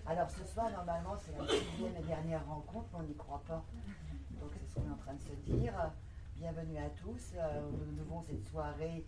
Alors ce soir, normalement, c'est la 6e et dernière rencontre, mais on n'y croit pas. Donc c'est ce qu'on est en train de se dire. Bienvenue à tous. Nous devons cette soirée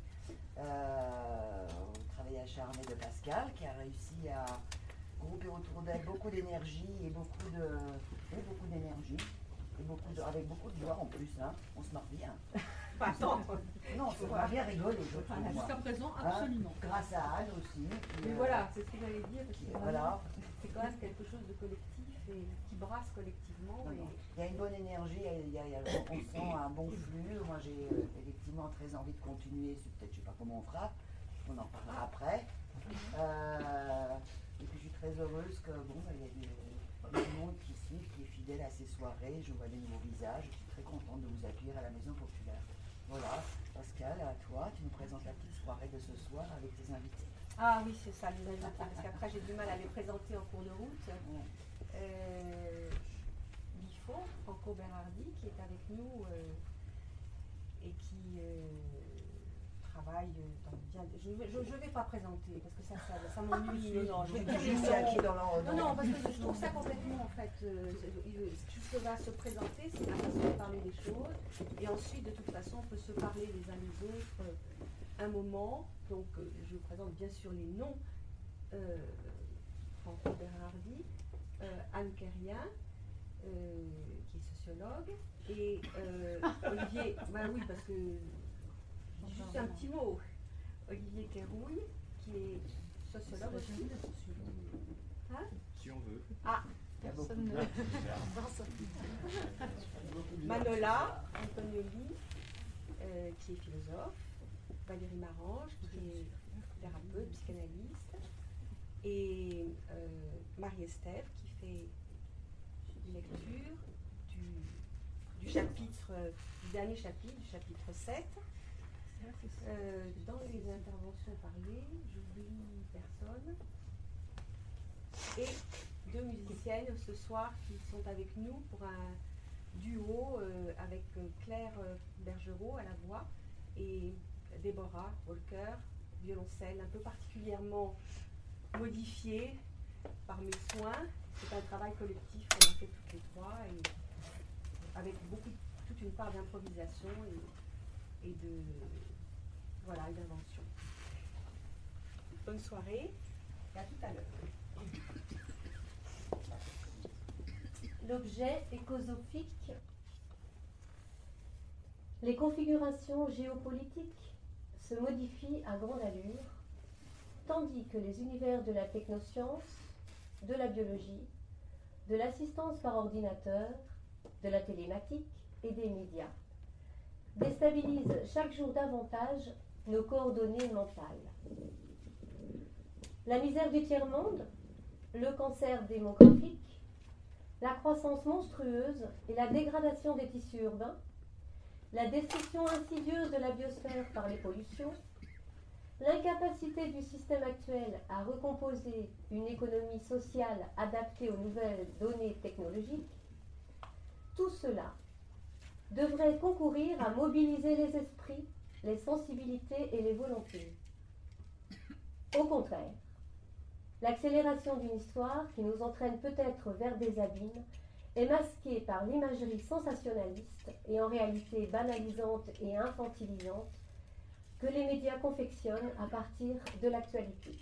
au travail acharné de Pascal, qui a réussi à grouper autour d'elle beaucoup d'énergie et beaucoup d'énergie. Et avec beaucoup de joie en plus, hein. On se marre bien. Non, on se marre bien rigoler. Jusqu'à présent, absolument. Grâce à Anne aussi. Mais voilà, c'est ce que j'allais dire. Voilà. C'est quand même quelque chose de collectif et qui brasse collectivement. Et... Il y a une bonne énergie, on sent un bon flux. Moi, j'ai effectivement très envie de continuer. Peut-être, je ne sais pas comment on fera. On en parlera après. Et puis, je suis très heureuse que il y a du monde qui suit, qui est fidèle à ces soirées. Je vois des nouveaux visages. Je suis très contente de vous accueillir à la Maison Populaire. Voilà. Pascal, à toi, tu nous présentes la petite soirée de ce soir avec tes invités. Ah oui, c'est ça, les invités, parce qu'après j'ai du mal à les présenter en cours de route. L'IFO, Franco Bernardi, qui est avec nous et qui travaille dans bien. Je ne vais pas présenter parce que ça m'ennuie. Non, je vais non, parce que je trouve ça complètement en fait. Tout ce qui va se présenter, c'est la façon de parler des choses. Et ensuite, de toute façon, on peut se parler les uns les autres un moment. Donc, je vous présente bien sûr les noms. Franco Bernardi, Anne Kerrien, qui est sociologue, et Olivier, oui, parce que juste un petit mot, Olivier Kérouille, qui est sociologue aussi. Hein? Si on veut. Ah, Manola Antonioli, qui est philosophe, Valérie Marange, qui est thérapeute, psychanalyste, et Marie-Estève, qui fait une lecture du dernier chapitre, du chapitre 7. Dans les interventions parlées, j'oublie personne. Et 2 musiciennes ce soir qui sont avec nous pour un duo avec Claire Bergerot à la voix et Déborah Walker, violoncelle, un peu particulièrement modifié par mes soins. C'est un travail collectif qu'on a fait toutes les trois, et avec toute une part d'improvisation et d'invention. Bonne soirée, et à tout à l'heure. L'objet écosophique. Les configurations géopolitiques se modifient à grande allure, tandis que les univers de la technoscience, de la biologie, de l'assistance par ordinateur, de la télématique et des médias déstabilisent chaque jour davantage nos coordonnées mentales. La misère du tiers-monde, le cancer démographique, la croissance monstrueuse et la dégradation des tissus urbains, la destruction insidieuse de la biosphère par les pollutions, l'incapacité du système actuel à recomposer une économie sociale adaptée aux nouvelles données technologiques, tout cela devrait concourir à mobiliser les esprits, les sensibilités et les volontés. Au contraire, l'accélération d'une histoire qui nous entraîne peut-être vers des abîmes est masquée par l'imagerie sensationnaliste et en réalité banalisante et infantilisante que les médias confectionnent à partir de l'actualité.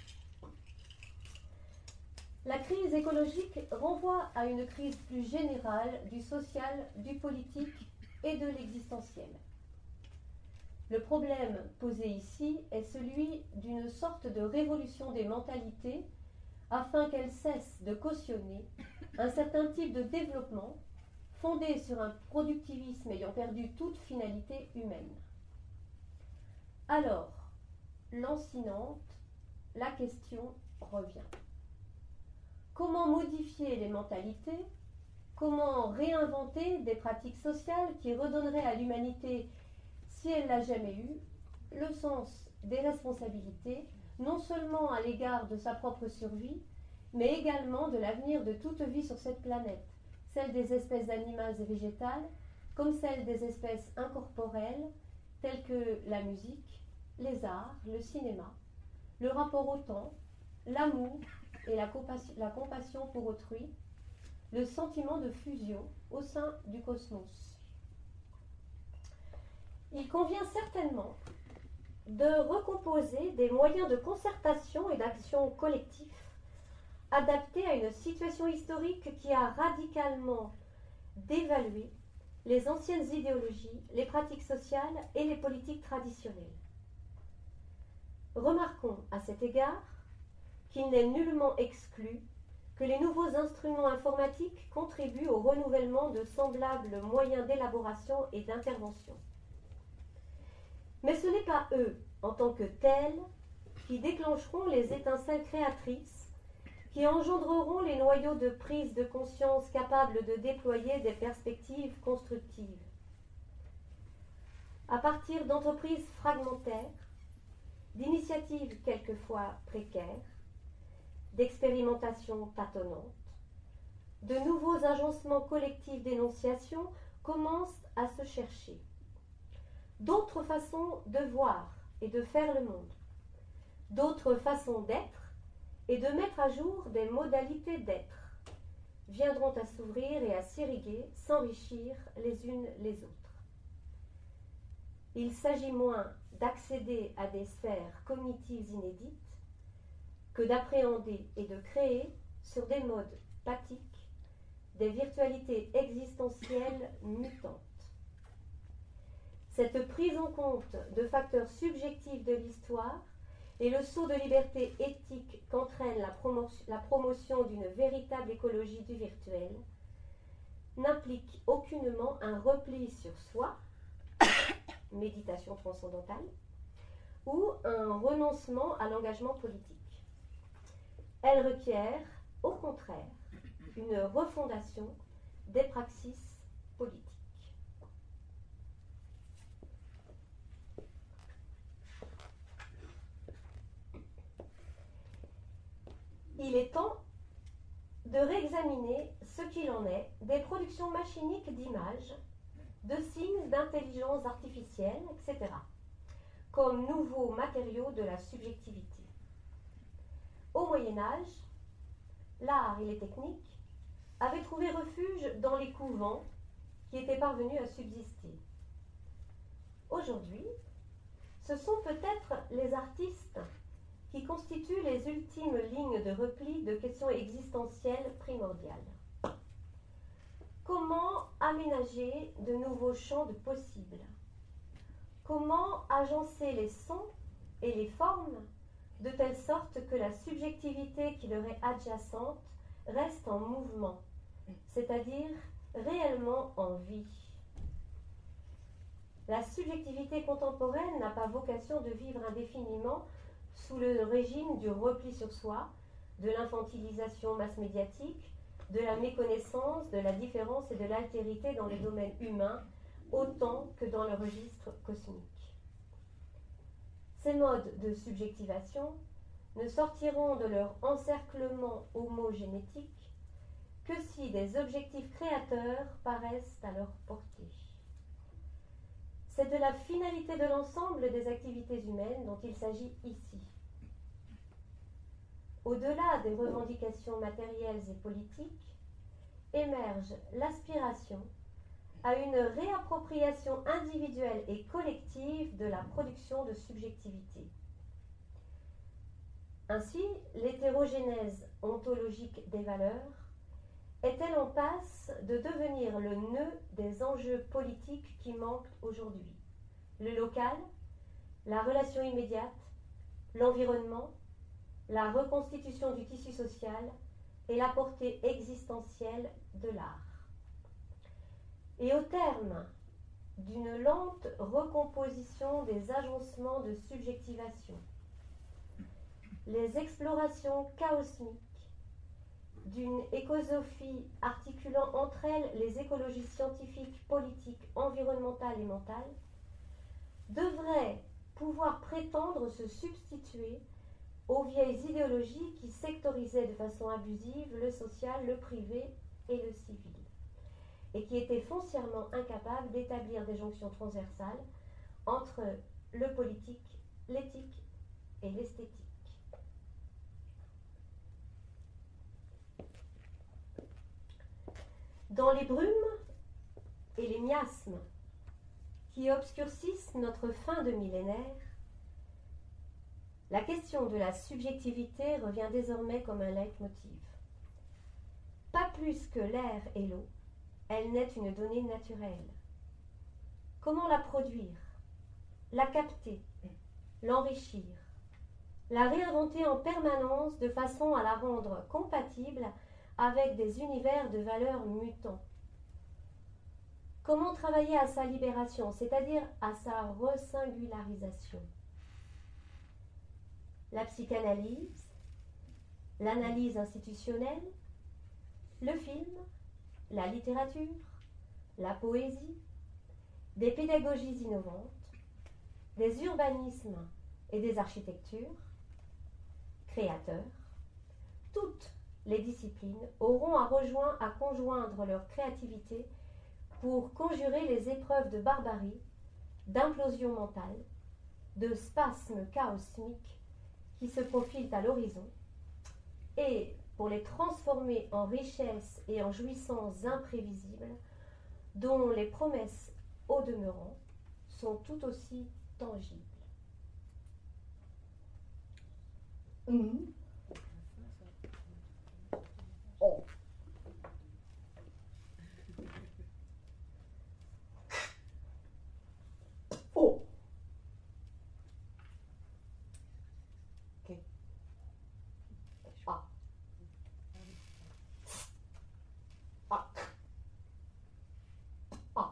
La crise écologique renvoie à une crise plus générale du social, du politique et de l'existentiel. Le problème posé ici est celui d'une sorte de révolution des mentalités afin qu'elles cessent de cautionner un certain type de développement fondé sur un productivisme ayant perdu toute finalité humaine. Alors, lancinante, la question revient. Comment modifier les mentalités? Comment réinventer des pratiques sociales qui redonneraient à l'humanité, si elle l'a jamais eu, le sens des responsabilités, non seulement à l'égard de sa propre survie, mais également de l'avenir de toute vie sur cette planète, celle des espèces animales et végétales, comme celle des espèces incorporelles, telles que la musique, les arts, le cinéma, le rapport au temps, l'amour, et la compassion pour autrui, le sentiment de fusion au sein du cosmos. Il convient certainement de recomposer des moyens de concertation et d'action collectif adaptés à une situation historique qui a radicalement dévalué les anciennes idéologies, les pratiques sociales et les politiques traditionnelles. Remarquons à cet égard qu'il n'est nullement exclu que les nouveaux instruments informatiques contribuent au renouvellement de semblables moyens d'élaboration et d'intervention. Mais ce n'est pas eux, en tant que tels, qui déclencheront les étincelles créatrices, qui engendreront les noyaux de prise de conscience capables de déployer des perspectives constructives. À partir d'entreprises fragmentaires, d'initiatives quelquefois précaires, d'expérimentations tâtonnantes, de nouveaux agencements collectifs d'énonciation commencent à se chercher. D'autres façons de voir et de faire le monde, d'autres façons d'être et de mettre à jour des modalités d'être viendront à s'ouvrir et à s'irriguer, s'enrichir les unes les autres. Il s'agit moins d'accéder à des sphères cognitives inédites que d'appréhender et de créer sur des modes pathiques des virtualités existentielles mutantes. Cette prise en compte de facteurs subjectifs de l'histoire et le saut de liberté éthique qu'entraîne la promotion d'une véritable écologie du virtuel n'implique aucunement un repli sur soi, méditation transcendantale, ou un renoncement à l'engagement politique. Elle requiert, au contraire, une refondation des praxis politiques. Il est temps de réexaminer ce qu'il en est des productions machiniques d'images, de signes d'intelligence artificielle, etc., comme nouveaux matériaux de la subjectivité. Au Moyen-Âge, l'art et les techniques avaient trouvé refuge dans les couvents qui étaient parvenus à subsister. Aujourd'hui, ce sont peut-être les artistes qui constituent les ultimes lignes de repli de questions existentielles primordiales. Comment aménager de nouveaux champs de possibles? Comment agencer les sons et les formes de telle sorte que la subjectivité qui leur est adjacente reste en mouvement, c'est-à-dire réellement en vie? La subjectivité contemporaine n'a pas vocation de vivre indéfiniment sous le régime du repli sur soi, de l'infantilisation mass-médiatique, de la méconnaissance, de la différence et de l'altérité dans les domaines humains, autant que dans le registre cosmique. Ces modes de subjectivation ne sortiront de leur encerclement homogénétique que si des objectifs créateurs paraissent à leur portée. C'est de la finalité de l'ensemble des activités humaines dont il s'agit ici. Au-delà des revendications matérielles et politiques, émerge l'aspiration à une réappropriation individuelle et collective de la production de subjectivité. Ainsi, l'hétérogénèse ontologique des valeurs est-elle en passe de devenir le nœud des enjeux politiques qui manquent aujourd'hui? Le local, la relation immédiate, l'environnement, la reconstitution du tissu social et la portée existentielle de l'art. Et au terme d'une lente recomposition des agencements de subjectivation, les explorations chaosmiques d'une écosophie articulant entre elles les écologies scientifiques, politiques, environnementales et mentales, devraient pouvoir prétendre se substituer aux vieilles idéologies qui sectorisaient de façon abusive le social, le privé et le civil, et qui étaient foncièrement incapables d'établir des jonctions transversales entre le politique, l'éthique et l'esthétique. dans les brumes et les miasmes qui obscurcissent notre fin de millénaire, la question de la subjectivité revient désormais comme un leitmotiv. Pas plus que l'air et l'eau, elle n'est une donnée naturelle. Comment la produire, la capter, l'enrichir, la réinventer en permanence de façon à la rendre compatible avec des univers de valeurs mutants? Comment travailler à sa libération, c'est-à-dire à sa resingularisation? La psychanalyse, l'analyse institutionnelle, le film, la littérature, la poésie, des pédagogies innovantes, des urbanismes et des architectures, créateurs, toutes les disciplines auront à conjoindre leur créativité pour conjurer les épreuves de barbarie, d'implosion mentale, de spasmes chaosmiques qui se profilent à l'horizon, et pour les transformer en richesses et en jouissances imprévisibles, dont les promesses, au demeurant, sont tout aussi tangibles. Oh. Oh. Ok. Ah. Ah. Ah.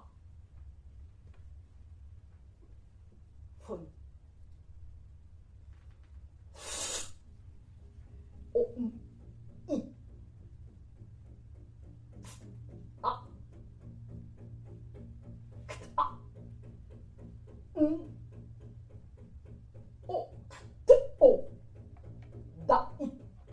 Fun. Oh. I. Ah. Ah. Oh. Oh. Da. I.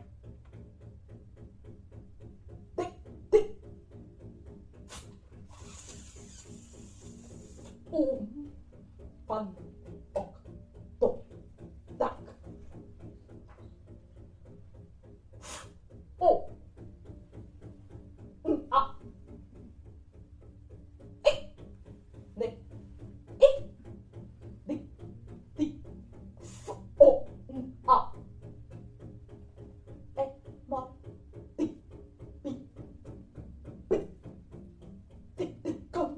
Oh, fun, ok, to, dak. Oh, a, ne, di, o, a, ma, di, kom.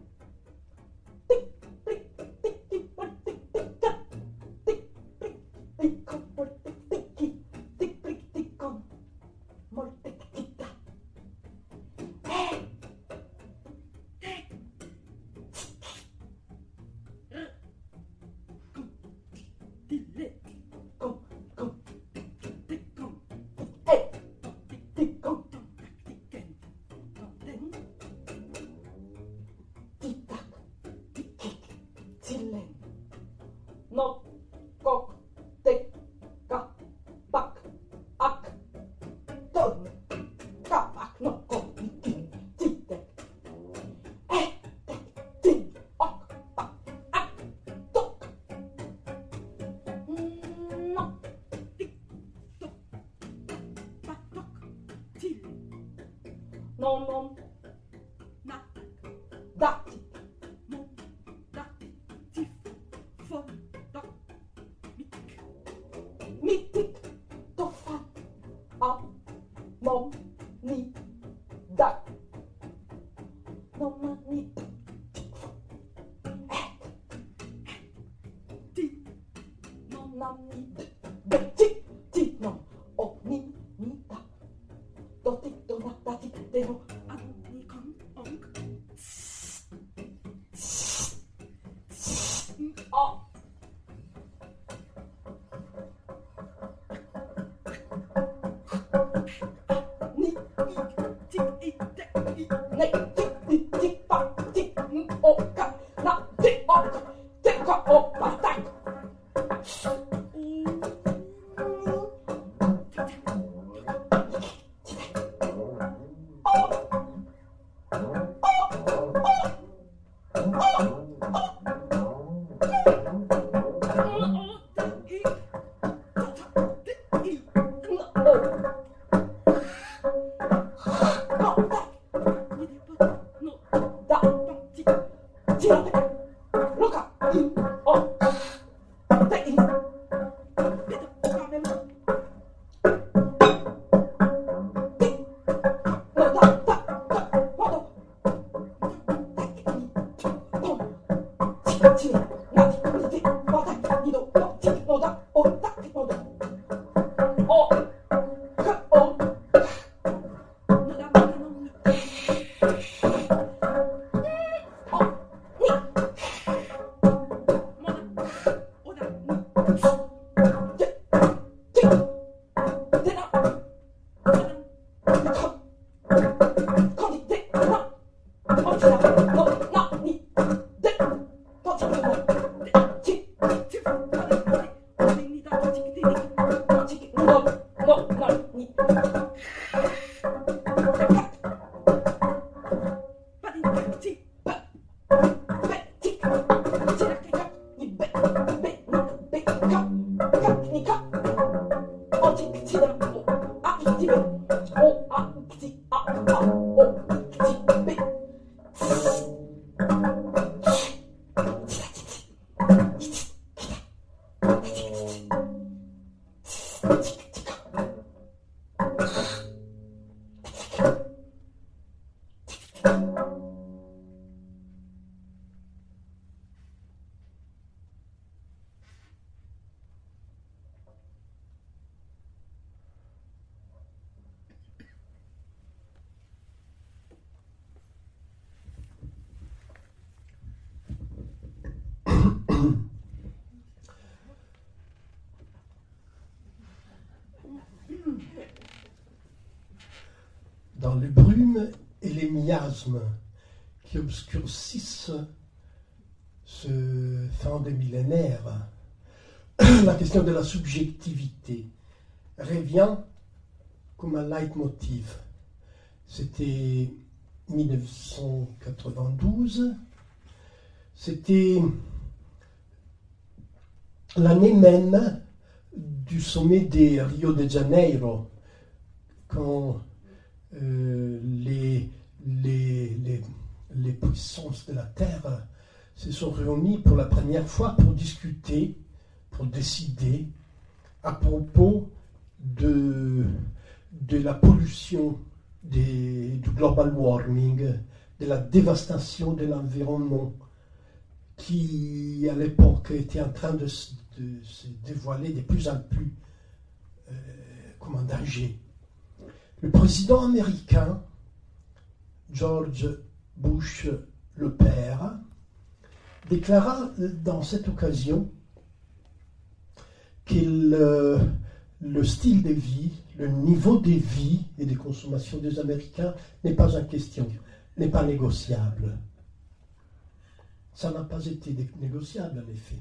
No, kok, tik, ka, bak, ak, ton, ka, ak, no, kok, tik, tik, tik, tik, ok, bak, ak, tok, no, tik, tok, bak, tok, til, non, non, na, dak, mon, dak, tif, fon, dak, mitik, tofa, a, mom, ni, dak, no, ma, ni, ti, no, nam, ni, de, ti, no, o, ni, dak, do, ti, do, na, da, ti, de, no, a, ni, kon, onk, a, ni, i, tik, i, tek, i, ne, tik, i, tik, pa, tik, o, ka, na, tik, o, tik, ka, o, pa, tak. Oh! Dans les brumes et les miasmes qui obscurcissent ce fin de millénaire, la question de la subjectivité revient comme un leitmotiv. C'était 1992, c'était l'année même du sommet de Rio de Janeiro, quand les puissances de la Terre se sont réunies pour la première fois pour discuter, pour décider à propos de la pollution, du global warming, de la dévastation de l'environnement, qui à l'époque était en train de se dévoiler de plus en plus comme un danger. Le président américain, George Bush le père, déclara dans cette occasion que le style de vie, le niveau de vie et de consommation des Américains n'est pas en question, n'est pas négociable. Ça n'a pas été négociable en effet.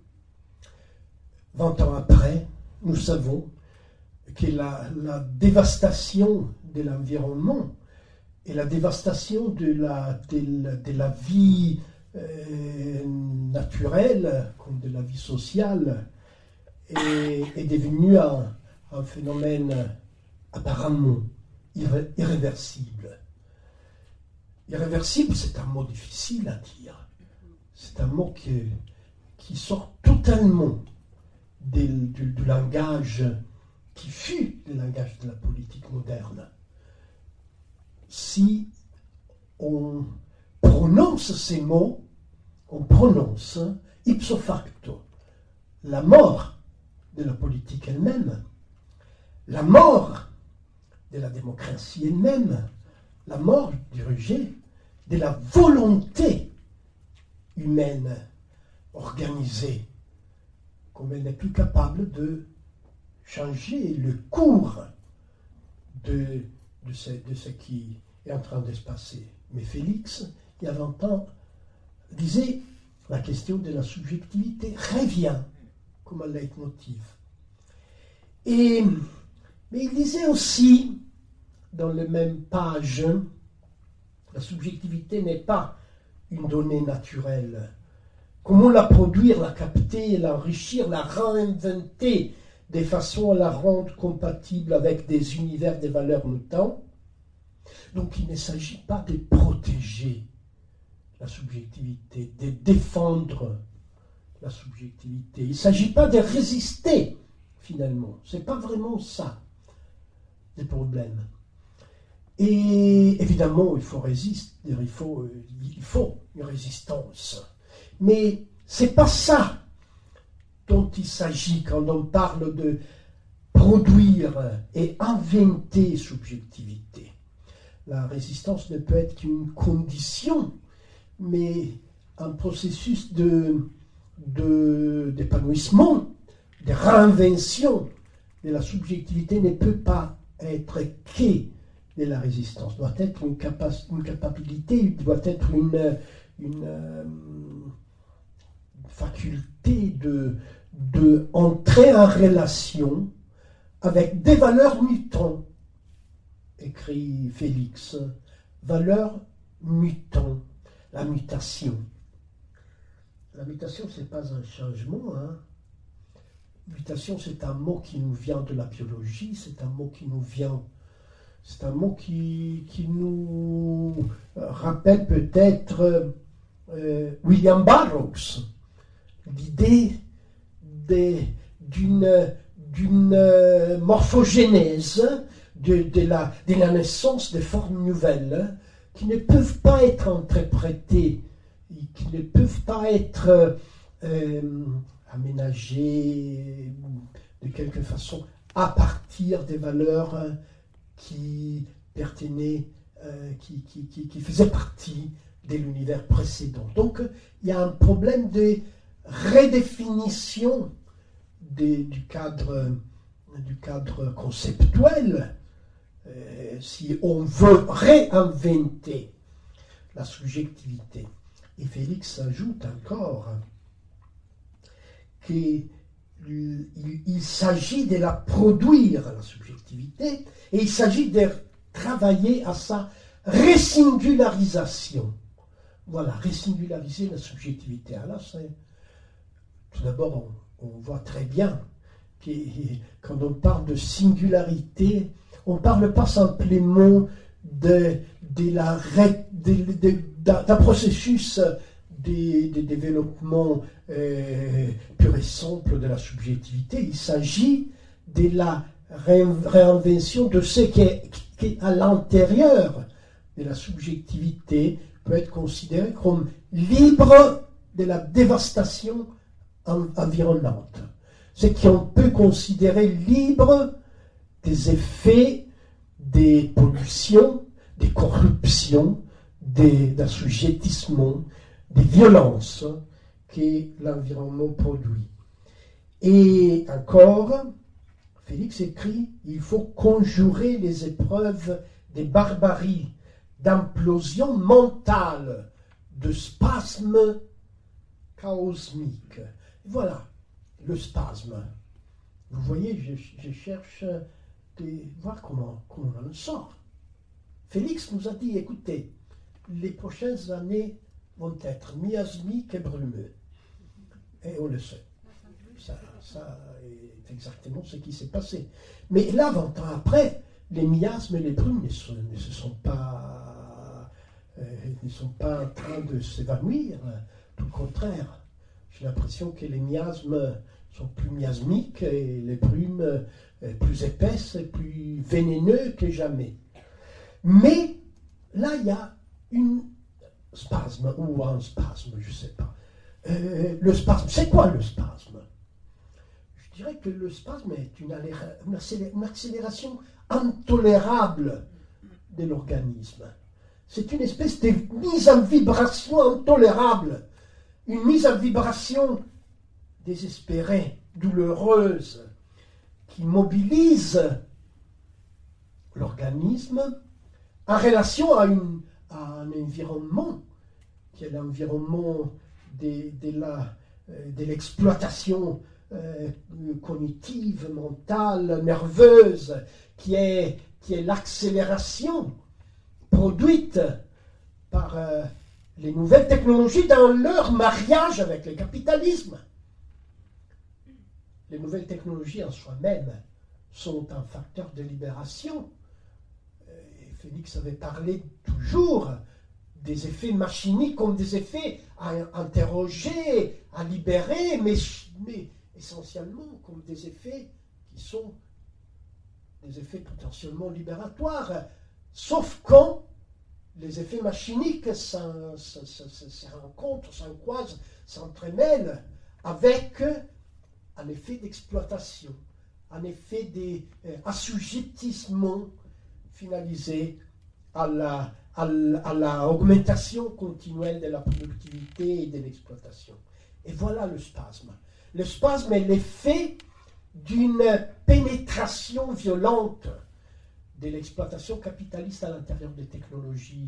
20 ans après, nous savons que la dévastation de l'environnement et la dévastation de la vie naturelle, comme de la vie sociale, est devenue un phénomène apparemment irréversible. Irréversible, c'est un mot difficile à dire. C'est un mot qui sort totalement du langage qui fut le langage de la politique moderne. Si on prononce ces mots, on prononce ipso facto la mort de la politique elle-même, la mort de la démocratie elle-même, la mort du rejet de la volonté humaine organisée, comme elle n'est plus capable de changer le cours de ce qui est en train de se passer. Mais Félix, il y a 20 ans, disait la question de la subjectivité revient comme un leitmotiv. Mais il disait aussi, dans les mêmes pages, la subjectivité n'est pas une donnée naturelle. Comment la produire, la capter, l'enrichir, la réinventer de façon à la rendre compatible avec des univers des valeurs mutants. Donc il ne s'agit pas de protéger la subjectivité, de défendre la subjectivité. Il ne s'agit pas de résister, finalement. Ce n'est pas vraiment ça, le problème. Et évidemment, il faut résister, il faut une résistance. Mais ce n'est pas ça dont il s'agit quand on parle de produire et inventer subjectivité. La résistance ne peut être qu'une condition, mais un processus d'épanouissement, de réinvention de la subjectivité ne peut pas être que de la résistance. Doit être une capacité, doit être une faculté de entrer en relation avec des valeurs mutantes. écrit Félix, valeur mutant, la mutation. La mutation, ce n'est pas un changement. Mutation, c'est un mot qui nous vient de la biologie, c'est un mot qui nous rappelle peut-être William Burroughs, l'idée d'une morphogénèse, de la naissance de formes nouvelles qui ne peuvent pas être interprétées, qui ne peuvent pas être aménagées de quelque façon à partir des valeurs qui pertenaient, qui faisaient partie de l'univers précédent. Donc il y a un problème de redéfinition du cadre conceptuel. Si on veut réinventer la subjectivité. Et Félix ajoute encore qu'il s'agit de la produire, la subjectivité, et il s'agit de travailler à sa résingularisation. Voilà, résingulariser la subjectivité. Alors, tout d'abord, on voit très bien que quand on parle de singularité, on ne parle pas simplement d'un processus de développement pur et simple de la subjectivité. Il s'agit de la réinvention de ce qui est à l'intérieur de la subjectivité, peut être considéré comme libre de la dévastation environnante. Ce qu'on peut considérer libre des effets des pollutions, des corruptions, d'assujettissement, des violences que l'environnement produit. Et encore, Félix écrit, il faut conjurer les épreuves des barbaries, d'implosion mentale, de spasme chaosmique. Voilà, le spasme. Vous voyez, je cherche de voir comment on en sort. Félix nous a dit, écoutez, les prochaines années vont être miasmiques et brumeuses. Et on le sait. Ça est exactement ce qui s'est passé. Mais là, 20 ans après, les miasmes et les brumes ne sont pas en train de s'évanouir. Tout le contraire. J'ai l'impression que les miasmes sont plus miasmiques et les brumes plus épaisses et plus vénéneuses que jamais. Mais là, il y a un spasme, je ne sais pas. Le spasme, c'est quoi le spasme? Je dirais que le spasme est une accélération intolérable de l'organisme. C'est une espèce de mise en vibration intolérable, une mise en vibration désespérée, douloureuse, qui mobilise l'organisme en relation à un environnement qui est l'environnement de l'exploitation cognitive, mentale, nerveuse, qui est l'accélération produite par les nouvelles technologies dans leur mariage avec le capitalisme. Les nouvelles technologies en soi-même sont un facteur de libération. Félix avait parlé toujours des effets machiniques comme des effets à interroger, à libérer, mais essentiellement comme des effets qui sont des effets potentiellement libératoires. Sauf quand les effets machiniques se rencontrent, s'encroisent, s'entremêlent avec un effet d'exploitation, un effet d'assujettissement finalisé à la augmentation continuelle de la productivité et de l'exploitation. Et voilà le spasme. Le spasme est l'effet d'une pénétration violente de l'exploitation capitaliste à l'intérieur des technologies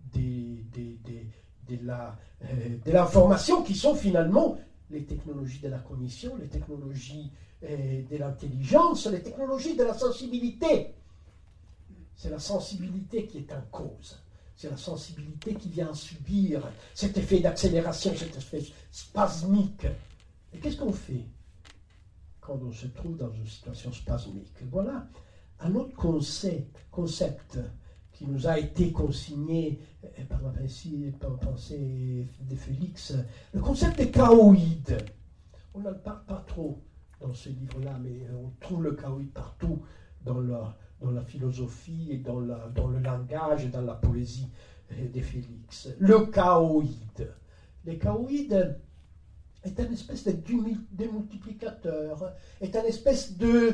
de l'information qui sont finalement les technologies de la cognition, les technologies de l'intelligence, les technologies de la sensibilité. C'est la sensibilité qui est en cause. C'est la sensibilité qui vient subir cet effet d'accélération, cet effet spasmique. Et qu'est-ce qu'on fait quand on se trouve dans une situation spasmique? Voilà un autre concept qui nous a été consigné par la pensée de Félix, le concept de chaoïde. On n'en parle pas trop dans ce livre-là, mais on trouve le chaoïde partout dans la philosophie et dans le langage et dans la poésie de Félix. Le chaoïde. Le chaoïde est une espèce de démultiplicateur, est une espèce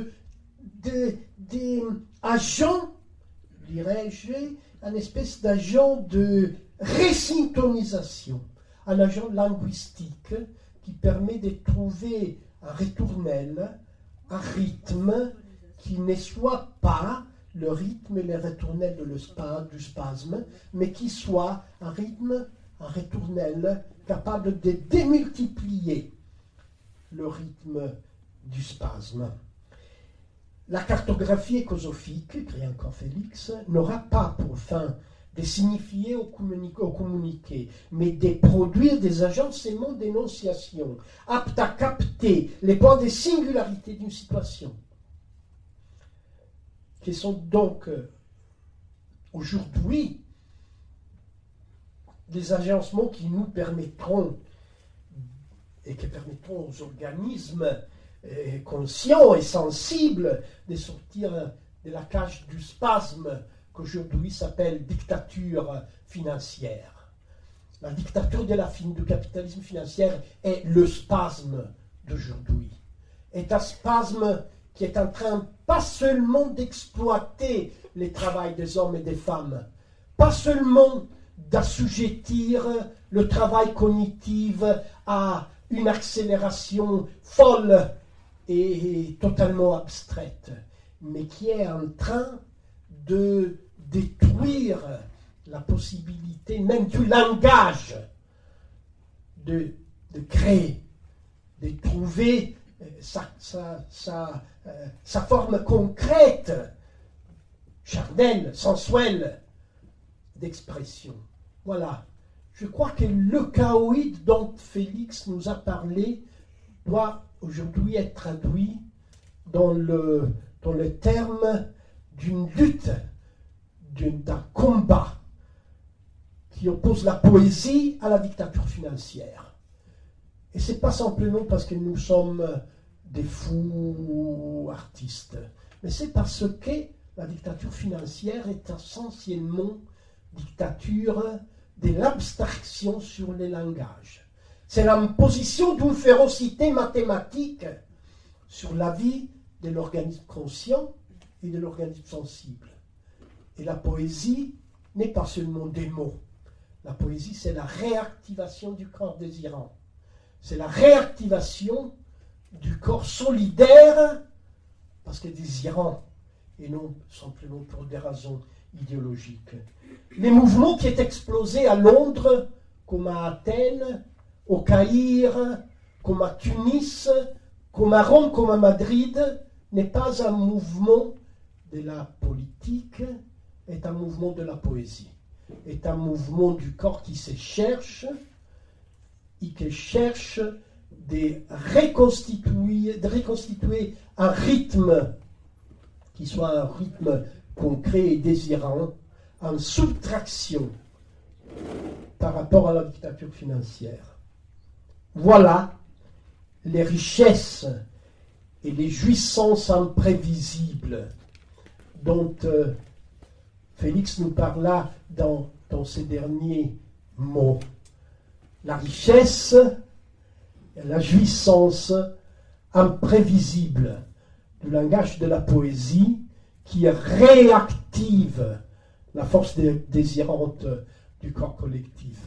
d'agent, dirais-je, une espèce d'agent de résyntonisation, un agent linguistique qui permet de trouver un ritournel, un rythme qui ne soit pas le rythme et le ritournel du spasme, mais qui soit un rythme, un ritournel capable de démultiplier le rythme du spasme. La cartographie écosophique, créée encore Félix, n'aura pas pour fin de signifier ou communiquer, mais de produire des agencements d'énonciation aptes à capter les points de singularité d'une situation, qui sont donc aujourd'hui des agencements qui nous permettront et qui permettront aux organismes conscients et sensibles de sortir de la cage du spasme qu'aujourd'hui s'appelle dictature financière. La dictature du capitalisme financier est le spasme d'aujourd'hui. Est un spasme qui est en train pas seulement d'exploiter le travail des hommes et des femmes, pas seulement d'assujettir le travail cognitif à une accélération folle et totalement abstraite, mais qui est en train de détruire la possibilité même du langage de créer, de trouver sa forme concrète, charnelle, sensuelle d'expression. Voilà. Je crois que le chaoïde dont Félix nous a parlé doit aujourd'hui être traduit dans le terme d'une lutte, d'un combat qui oppose la poésie à la dictature financière. Et ce n'est pas simplement parce que nous sommes des fous artistes, mais c'est parce que la dictature financière est essentiellement dictature de l'abstraction sur les langages. C'est l'imposition d'une férocité mathématique sur la vie de l'organisme conscient et de l'organisme sensible. Et la poésie n'est pas seulement des mots. La poésie, c'est la réactivation du corps désirant. C'est la réactivation du corps solidaire, parce que désirant, et non simplement pour des raisons idéologiques. Les mouvements qui est explosé à Londres, comme à Athènes, au Caire, comme à Tunis, comme à Rome, comme à Madrid, n'est pas un mouvement de la politique, est un mouvement de la poésie, est un mouvement du corps qui se cherche et qui cherche de reconstituer un rythme qui soit un rythme concret et désirant, en subtraction par rapport à la dictature financière. Voilà les richesses et les jouissances imprévisibles dont Félix nous parla dans ces derniers mots. La richesse et la jouissance imprévisible du langage de la poésie qui réactive la force désirante du corps collectif.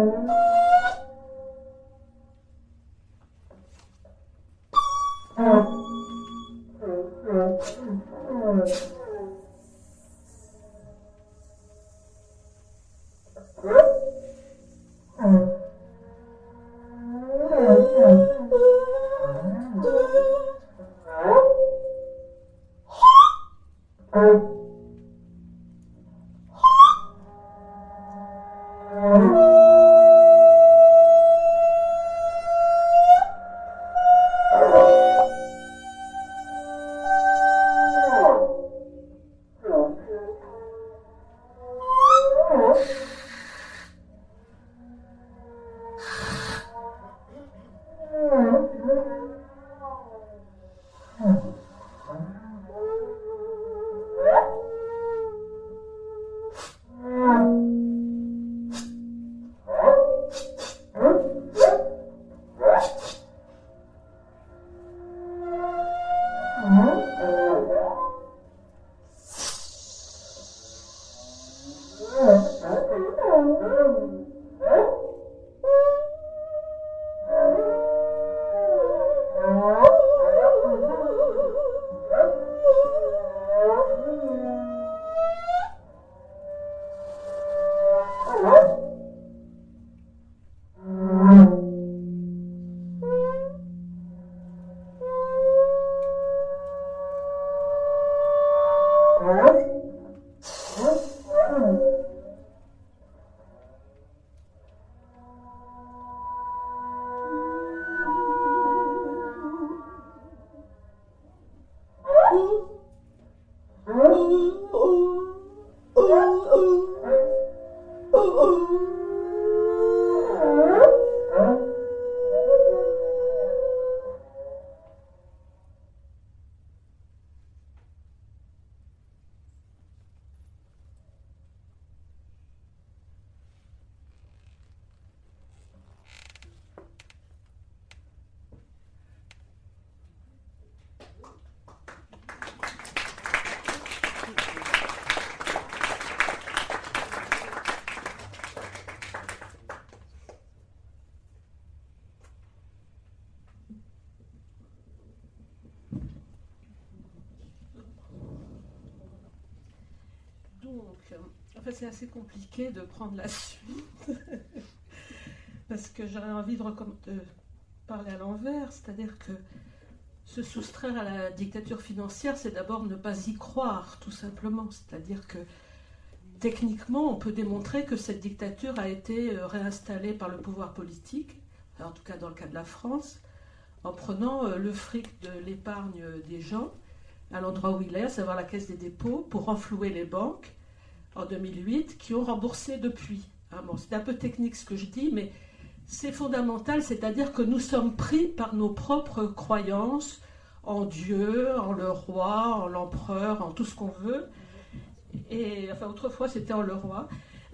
En fait, c'est assez compliqué de prendre la suite parce que j'aurais envie de parler à l'envers, c'est-à-dire que se soustraire à la dictature financière, c'est d'abord ne pas y croire, tout simplement. C'est-à-dire que techniquement, on peut démontrer que cette dictature a été réinstallée par le pouvoir politique, en tout cas dans le cas de la France, en prenant le fric de l'épargne des gens à l'endroit où il est, à savoir la Caisse des dépôts, pour renflouer les banques en 2008, qui ont remboursé depuis. Bon, c'est un peu technique ce que je dis, mais c'est fondamental, c'est-à-dire que nous sommes pris par nos propres croyances en Dieu, en le roi, en l'empereur, en tout ce qu'on veut. Et enfin, autrefois, c'était en le roi.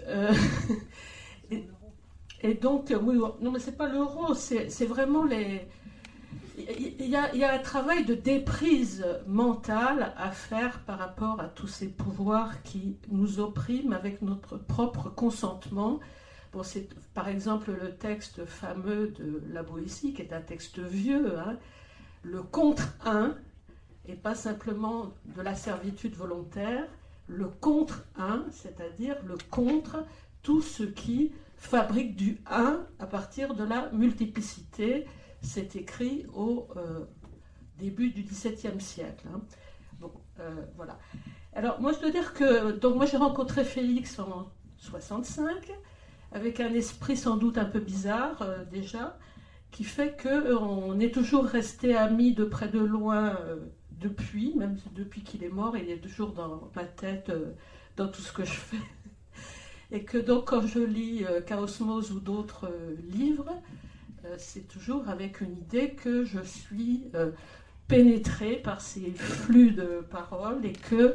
Et donc, oui, non, mais c'est pas l'euro, c'est vraiment les... Il y a un travail de déprise mentale à faire par rapport à tous ces pouvoirs qui nous oppriment avec notre propre consentement. Bon, c'est par exemple le texte fameux de La Boétie, qui est un texte vieux, hein, le contre un, et pas simplement de la servitude volontaire, le contre un, c'est-à-dire le contre tout ce qui fabrique du un à partir de la multiplicité. C'est écrit au début du XVIIe siècle. Hein. Bon, voilà. Alors, moi, je dois dire que... Donc, moi, j'ai rencontré Félix en 65, avec un esprit sans doute un peu bizarre, déjà, qui fait qu'on est toujours resté amis de près de loin depuis, même depuis qu'il est mort, il est toujours dans ma tête, dans tout ce que je fais. Et que donc, quand je lis Chaosmose ou d'autres livres, c'est toujours avec une idée que je suis pénétrée par ces flux de paroles et que,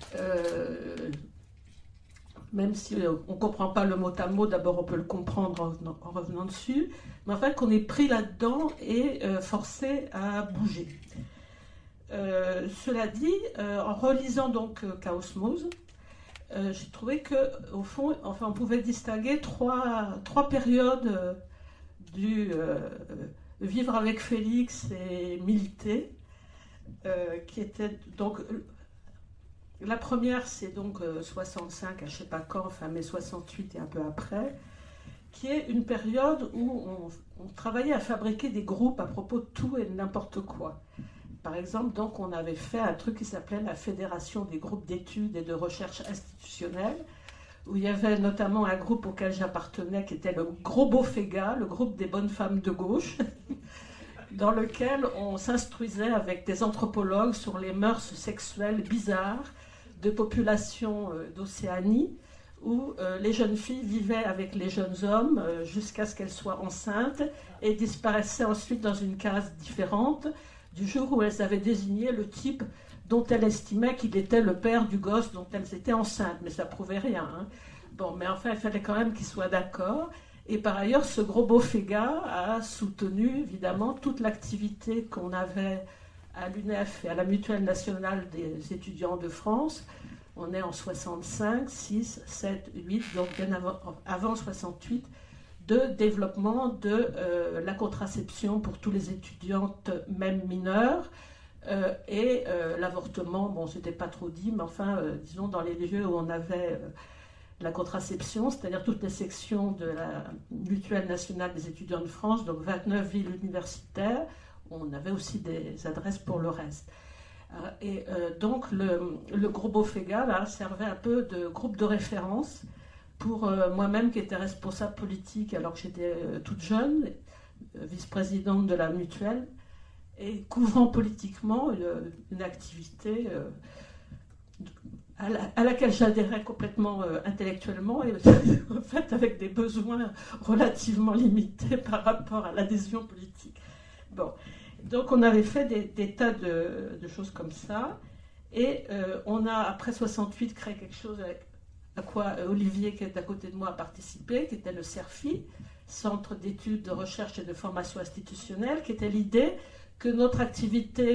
même si on ne comprend pas le mot à mot, d'abord on peut le comprendre en revenant dessus, mais en fait qu'on est pris là-dedans et forcé à bouger. Cela dit, en relisant donc Chaosmose, j'ai trouvé qu'au fond, enfin, on pouvait distinguer trois périodes du vivre avec Félix et militer, qui étaient donc... La première, c'est donc 65, je ne sais pas quand, enfin, mais 68 et un peu après, qui est une période où on travaillait à fabriquer des groupes à propos de tout et de n'importe quoi. Par exemple, donc, on avait fait un truc qui s'appelait la Fédération des groupes d'études et de recherche institutionnelle, où il y avait notamment un groupe auquel j'appartenais, qui était le Gros Beau Féga, le groupe des bonnes femmes de gauche, dans lequel on s'instruisait avec des anthropologues sur les mœurs sexuelles bizarres de populations d'Océanie, où les jeunes filles vivaient avec les jeunes hommes jusqu'à ce qu'elles soient enceintes et disparaissaient ensuite dans une case différente du jour où elles avaient désigné le type dont elles estimaient qu'il était le père du gosse dont elles étaient enceintes. Mais ça prouvait rien. Hein. Bon, mais enfin, il fallait quand même qu'ils soient d'accord. Et par ailleurs, ce Gros Beau Féga a soutenu, évidemment, toute l'activité qu'on avait à l'UNEF et à la Mutuelle nationale des étudiants de France. On est en 65, 6, 7, 8, donc bien avant 68, de développement de la contraception pour tous les étudiantes, même mineures, et l'avortement, bon, c'était pas trop dit, mais enfin, disons, dans les lieux où on avait la contraception, c'est-à-dire toutes les sections de la Mutuelle nationale des étudiants de France, donc 29 villes universitaires, on avait aussi des adresses pour le reste. Et donc le Gros Beau Féga là, servait un peu de groupe de référence pour moi-même qui étais responsable politique alors que j'étais toute jeune, vice-présidente de la Mutuelle, et couvrant politiquement une activité à laquelle j'adhérais complètement intellectuellement et en fait avec des besoins relativement limités par rapport à l'adhésion politique. Bon. Donc on avait fait des tas de choses comme ça, et on a, après 68, créé quelque chose à quoi Olivier, qui est à côté de moi, a participé, qui était le CERFI, Centre d'études, de recherche et de formation institutionnelle, qui était l'idée que notre activité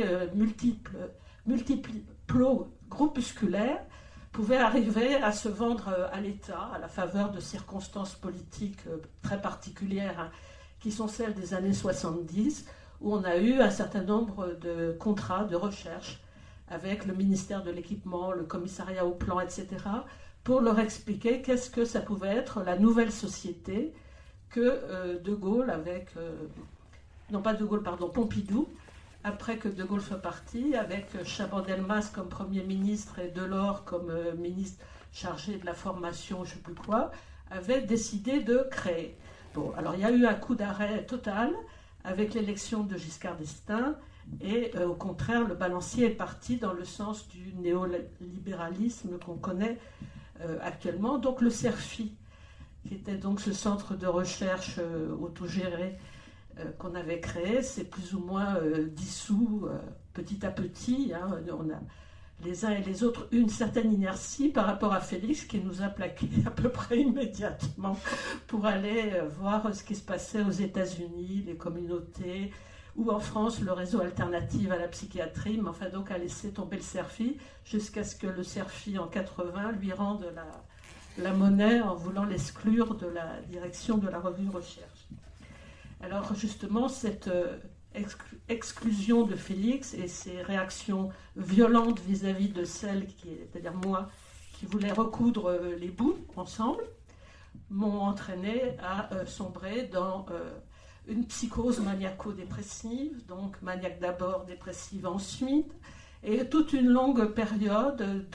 groupusculaire pouvait arriver à se vendre à l'État, à la faveur de circonstances politiques très particulières, hein, qui sont celles des années 70, où on a eu un certain nombre de contrats de recherche avec le ministère de l'Équipement, le commissariat au plan, etc., pour leur expliquer qu'est-ce que ça pouvait être la nouvelle société que De Gaulle Pompidou, après que De Gaulle soit parti, avec Chaban-Delmas comme Premier ministre et Delors comme ministre chargé de la formation, je ne sais plus quoi, avait décidé de créer. Bon, alors il y a eu un coup d'arrêt total avec l'élection de Giscard d'Estaing, et au contraire, le balancier est parti dans le sens du néolibéralisme qu'on connaît actuellement. Donc le CERFI, qui était donc ce centre de recherche autogéré qu'on avait créé, c'est plus ou moins dissous petit à petit. Hein. On a les uns et les autres une certaine inertie par rapport à Félix, qui nous a plaqués à peu près immédiatement pour aller voir ce qui se passait aux États-Unis, les communautés, ou en France, le réseau alternatif à la psychiatrie, mais enfin donc a laissé tomber le CERFI jusqu'à ce que le CERFI en 80 lui rende la monnaie en voulant l'exclure de la direction de la revue Recherche. Alors justement, cette exclusion de Félix et ses réactions violentes vis-à-vis de celle qui est, c'est-à-dire moi, qui voulait recoudre les bouts ensemble, m'ont entraîné à sombrer dans une psychose maniaco-dépressive, donc maniaque d'abord, dépressive ensuite, et toute une longue période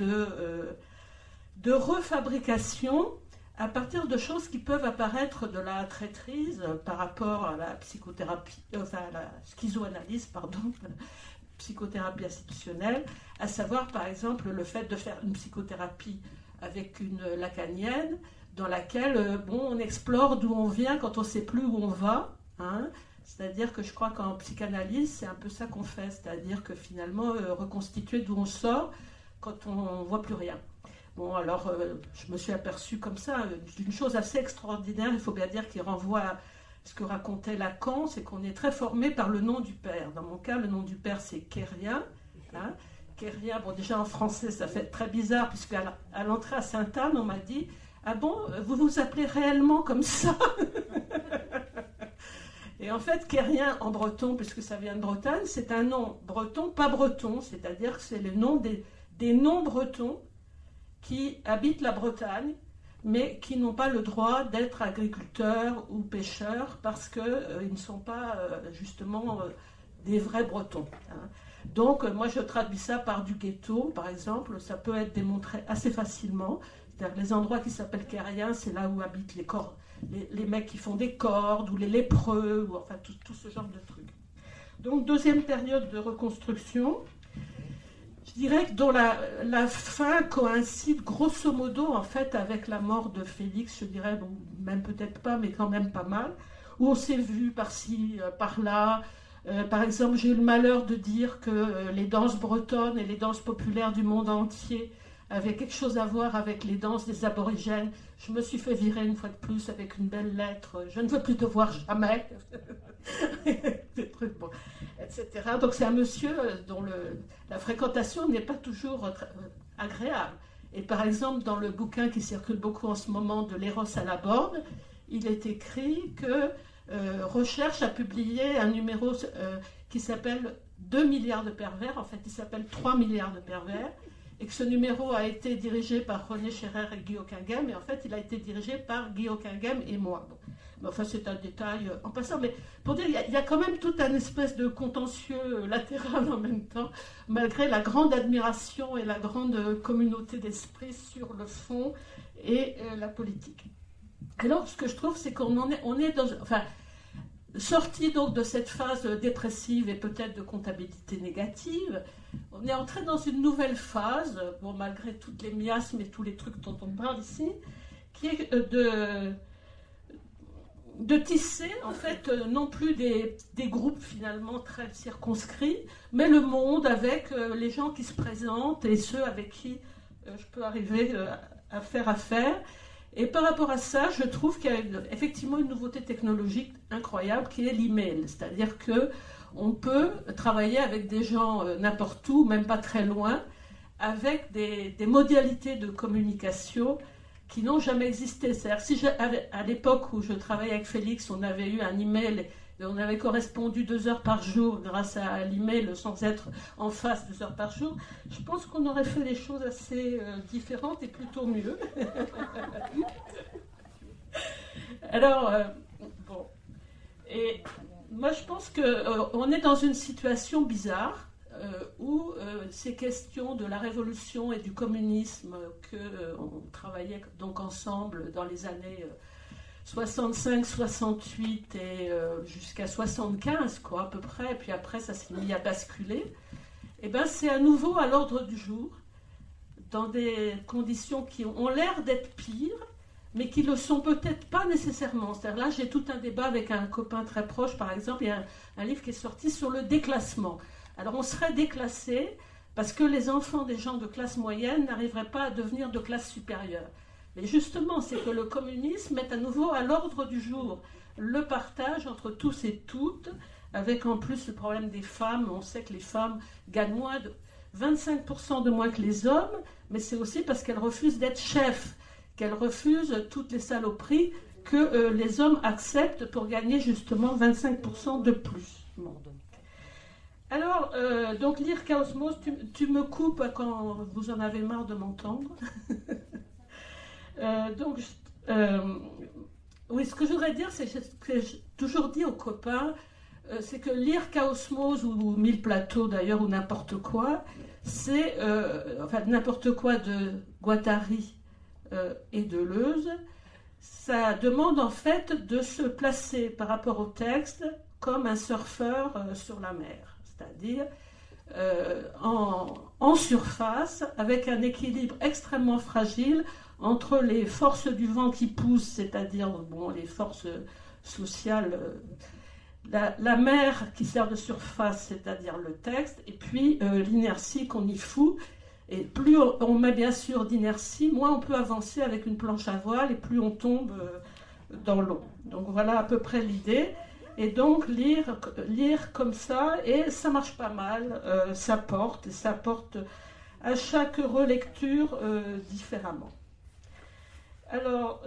de refabrication à partir de choses qui peuvent apparaître de la traîtrise par rapport à la psychothérapie, à la schizoanalyse, pardon, psychothérapie institutionnelle, à savoir par exemple le fait de faire une psychothérapie avec une lacanienne dans laquelle on explore d'où on vient quand on ne sait plus où on va. Hein. C'est-à-dire que je crois qu'en psychanalyse, c'est un peu ça qu'on fait, c'est-à-dire que finalement, reconstituer d'où on sort quand on ne voit plus rien. Bon, alors, je me suis aperçue comme ça d'une chose assez extraordinaire, il faut bien dire, qui renvoie à ce que racontait Lacan, c'est qu'on est très formé par le nom du père. Dans mon cas, le nom du père, c'est Kéria, hein, Kérien, bon déjà en français ça fait très bizarre, puisque à l'entrée à Sainte-Anne, on m'a dit « Ah bon, vous vous appelez réellement comme ça ?» Et en fait, Kérien en breton, puisque ça vient de Bretagne, c'est un nom breton, pas breton, c'est-à-dire que c'est le nom des non-bretons qui habitent la Bretagne, mais qui n'ont pas le droit d'être agriculteurs ou pêcheurs parce qu'ils ne sont pas justement des vrais bretons. Hein. Donc moi je traduis ça par du ghetto, par exemple, ça peut être démontré assez facilement. C'est-à-dire les endroits qui s'appellent Kérien, c'est là où habitent les mecs qui font des cordes, ou les lépreux, ou enfin tout ce genre de trucs. Donc deuxième période de reconstruction, je dirais que dont la fin coïncide grosso modo en fait avec la mort de Félix, je dirais, bon, même peut-être pas, mais quand même pas mal, où on s'est vu par-ci, par-là. Par exemple, j'ai eu le malheur de dire que les danses bretonnes et les danses populaires du monde entier avaient quelque chose à voir avec les danses des aborigènes. Je me suis fait virer une fois de plus avec une belle lettre. Je ne veux plus te voir jamais. Des trucs, bon, etc. Donc c'est un monsieur dont la fréquentation n'est pas toujours agréable. Et par exemple, dans le bouquin qui circule beaucoup en ce moment de Léros à la Borne, il est écrit que Recherche a publié un numéro qui s'appelle 2 milliards de pervers. En fait, il s'appelle 3 milliards de pervers. Et que ce numéro a été dirigé par René Scherrer et Guy Hockinghem, et en fait, il a été dirigé par Guy Hockinghem et moi. Bon. Mais enfin, c'est un détail en passant, mais pour dire, il y a quand même tout un espèce de contentieux latéral en même temps, malgré la grande admiration et la grande communauté d'esprit sur le fond et la politique. Alors, ce que je trouve, c'est qu'on est dans... Enfin, sorti donc de cette phase dépressive et peut-être de comptabilité négative, on est entré dans une nouvelle phase, bon, malgré toutes les miasmes et tous les trucs dont on parle ici, qui est de tisser, en fait, non plus des groupes finalement très circonscrits, mais le monde avec les gens qui se présentent et ceux avec qui je peux arriver à faire affaire. Et par rapport à ça, je trouve qu'il y a effectivement une nouveauté technologique incroyable qui est l'email. C'est-à-dire qu'on peut travailler avec des gens n'importe où, même pas très loin, avec des modalités de communication qui n'ont jamais existé. C'est-à-dire si à l'époque où je travaillais avec Félix, on avait eu un email et on avait correspondu 2 heures par jour grâce à l'email sans être en face 2 heures par jour, je pense qu'on aurait fait des choses assez différentes et plutôt mieux. Alors, bon. Et moi je pense qu'on est dans une situation bizarre où ces questions de la révolution et du communisme qu'on travaillait donc ensemble dans les années 65, 68 et jusqu'à 75, quoi, à peu près, et puis après ça s'est mis à basculer, et ben c'est à nouveau à l'ordre du jour, dans des conditions qui ont l'air d'être pires, mais qui ne le sont peut-être pas nécessairement. C'est-à-dire là, j'ai tout un débat avec un copain très proche, par exemple, il y a un livre qui est sorti sur le déclassement. Alors on serait déclassé parce que les enfants des gens de classe moyenne n'arriveraient pas à devenir de classe supérieure. Mais justement, c'est que le communisme met à nouveau à l'ordre du jour le partage entre tous et toutes, avec en plus le problème des femmes. On sait que les femmes gagnent 25% de moins que les hommes, mais c'est aussi parce qu'elles refusent d'être chefs, qu'elles refusent toutes les saloperies que les hommes acceptent pour gagner justement 25% de plus. Bon. Alors, donc lire Chaosmos, tu me coupes quand vous en avez marre de m'entendre. Oui, ce que je voudrais dire, c'est ce que j'ai toujours dit aux copains, c'est que lire Chaosmos ou Mille plateaux d'ailleurs, ou n'importe quoi, c'est, enfin n'importe quoi de Guattari et Deleuze, ça demande en fait de se placer par rapport au texte comme un surfeur sur la mer, c'est-à-dire en surface, avec un équilibre extrêmement fragile entre les forces du vent qui poussent, c'est-à-dire bon, les forces sociales, la mer qui sert de surface, c'est-à-dire le texte, et puis l'inertie qu'on y fout. Et plus on met bien sûr d'inertie, moins on peut avancer avec une planche à voile, et plus on tombe dans l'eau. Donc voilà à peu près l'idée. Et donc lire comme ça, et ça marche pas mal, ça porte à chaque relecture différemment. Alors,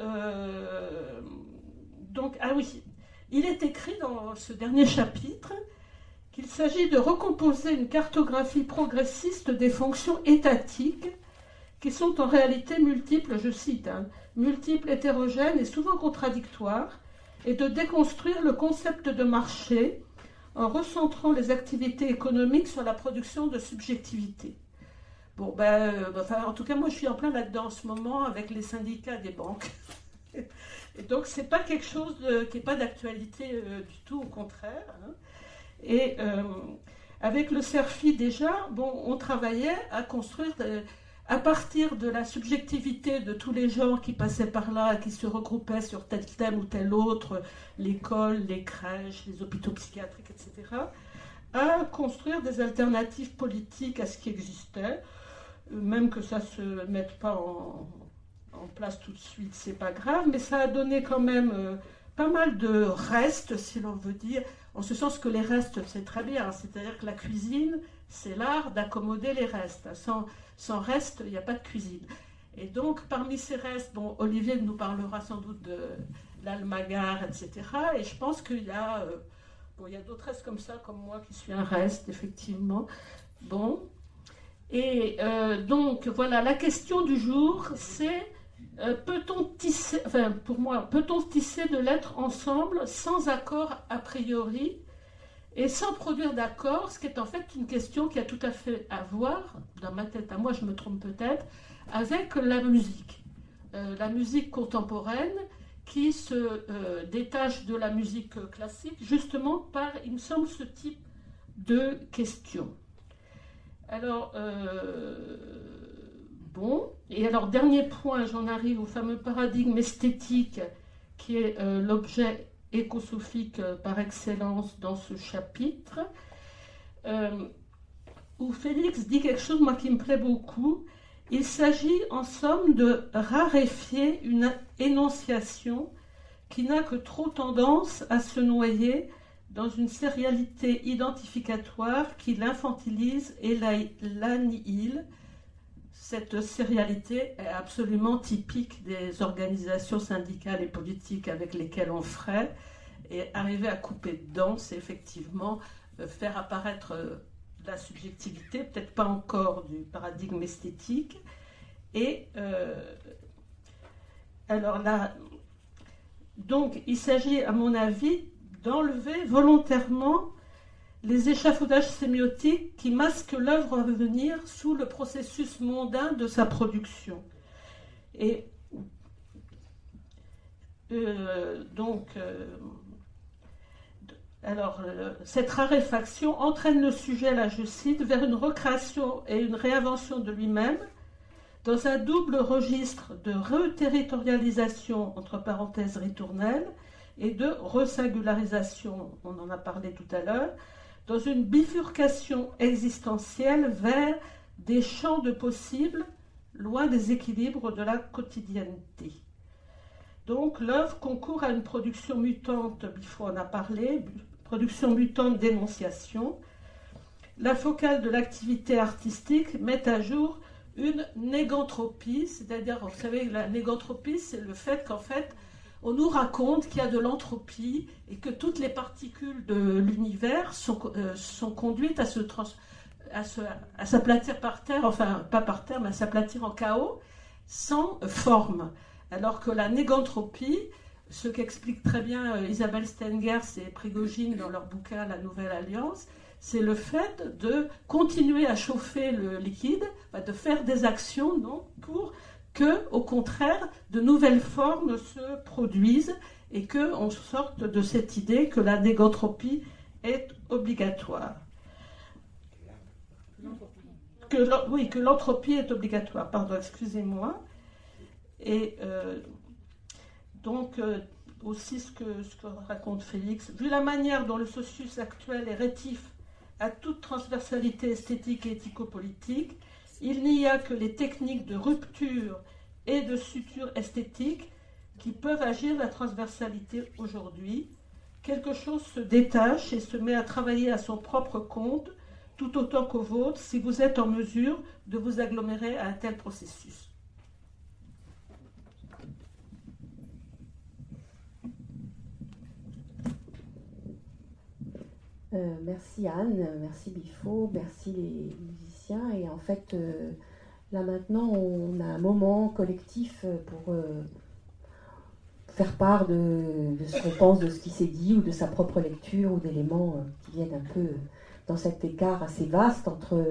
donc, ah oui, il est écrit dans ce dernier chapitre qu'il s'agit de recomposer une cartographie progressiste des fonctions étatiques qui sont en réalité multiples, je cite, multiples, hétérogènes et souvent contradictoires, et de déconstruire le concept de marché en recentrant les activités économiques sur la production de subjectivité. Bon, en tout cas, moi, je suis en plein là-dedans en ce moment avec les syndicats des banques. Et donc, c'est pas quelque chose qui n'est pas d'actualité du tout, au contraire. Et avec le CERFI, déjà, on travaillait à construire, à partir de la subjectivité de tous les gens qui passaient par là, qui se regroupaient sur tel thème ou tel autre, l'école, les crèches, les hôpitaux psychiatriques, etc., à construire des alternatives politiques à ce qui existait, même que ça ne se mette pas en place tout de suite, c'est pas grave, mais ça a donné quand même pas mal de restes, si l'on veut dire, en ce sens que les restes, c'est très bien, c'est-à-dire que la cuisine, c'est l'art d'accommoder les restes. Sans reste, il n'y a pas de cuisine. Et donc, parmi ces restes, Olivier nous parlera sans doute de l'Almagar, etc. Et je pense qu'il y a, il y a d'autres restes comme ça, comme moi, qui suis un reste, effectivement. Bon. Et donc, voilà, la question du jour, c'est peut-on tisser, pour moi, peut-on tisser de l'être ensemble sans accord a priori et sans produire d'accord, ce qui est en fait une question qui a tout à fait à voir, dans ma tête à moi, je me trompe peut-être, avec la musique contemporaine qui se détache de la musique classique, justement par, il me semble, ce type de question. Alors, et alors, dernier point, j'en arrive au fameux paradigme esthétique qui est l'objet écosophique par excellence dans ce chapitre, où Félix dit quelque chose, moi, qui me plaît beaucoup. Il s'agit, en somme, de raréfier une énonciation qui n'a que trop tendance à se noyer dans une sérialité identificatoire qui l'infantilise et l'annihile. Cette sérialité est absolument typique des organisations syndicales et politiques avec lesquelles on ferait. Et arriver à couper dedans, c'est effectivement faire apparaître la subjectivité, peut-être pas encore du paradigme esthétique. Et alors là, donc il s'agit, à mon avis, d'enlever volontairement les échafaudages sémiotiques qui masquent l'œuvre à venir sous le processus mondain de sa production. Et cette raréfaction entraîne le sujet, là je cite, vers une recréation et une réinvention de lui-même dans un double registre de reterritorialisation, entre parenthèses ritournelle, et de resingularisation, on en a parlé tout à l'heure, dans une bifurcation existentielle vers des champs de possibles, loin des équilibres de la quotidienneté. Donc l'œuvre concourt à une production mutante, Bifo en a parlé, production mutante d'énonciation. La focale de l'activité artistique met à jour une négantropie, c'est-à-dire, vous savez, la négantropie, c'est le fait qu'en fait, on nous raconte qu'il y a de l'entropie et que toutes les particules de l'univers sont conduites à s'aplatir par terre, enfin pas par terre, mais à s'aplatir en chaos, sans forme. Alors que la négantropie, ce qu'explique très bien Isabelle Stengers et Prigogine dans leur bouquin La Nouvelle Alliance, c'est le fait de continuer à chauffer le liquide, de faire des actions pour que, au contraire, de nouvelles formes se produisent et qu'on sorte de cette idée que la négantropie est obligatoire. Que l'entropie est obligatoire, pardon, excusez-moi. Et aussi ce que raconte Félix, vu la manière dont le socius actuel est rétif à toute transversalité esthétique et éthico-politique, il n'y a que les techniques de rupture et de suture esthétique qui peuvent agir la transversalité aujourd'hui. quelque chose se détache et se met à travailler à son propre compte, tout autant qu'au vôtre, si vous êtes en mesure de vous agglomérer à un tel processus. Merci Anne, merci Bifo, merci les musiciens. Et en fait, là maintenant, on a un moment collectif pour faire part de ce qu'on pense, de ce qui s'est dit, ou de sa propre lecture, ou d'éléments qui viennent un peu dans cet écart assez vaste entre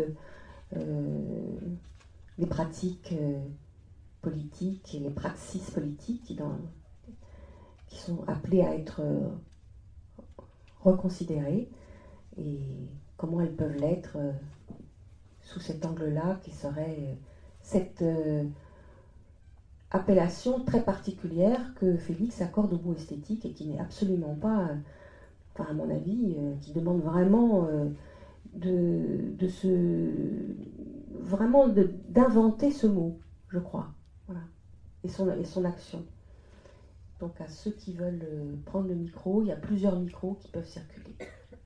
les pratiques politiques et les praxis politiques qui sont appelées à être reconsidérées, et comment elles peuvent l'être sous cet angle-là, qui serait cette appellation très particulière que Félix accorde au goût esthétique, et qui n'est absolument pas, enfin à mon avis, qui demande vraiment d'inventer ce mot, je crois, voilà, et son action. Donc à ceux qui veulent prendre le micro, il y a plusieurs micros qui peuvent circuler.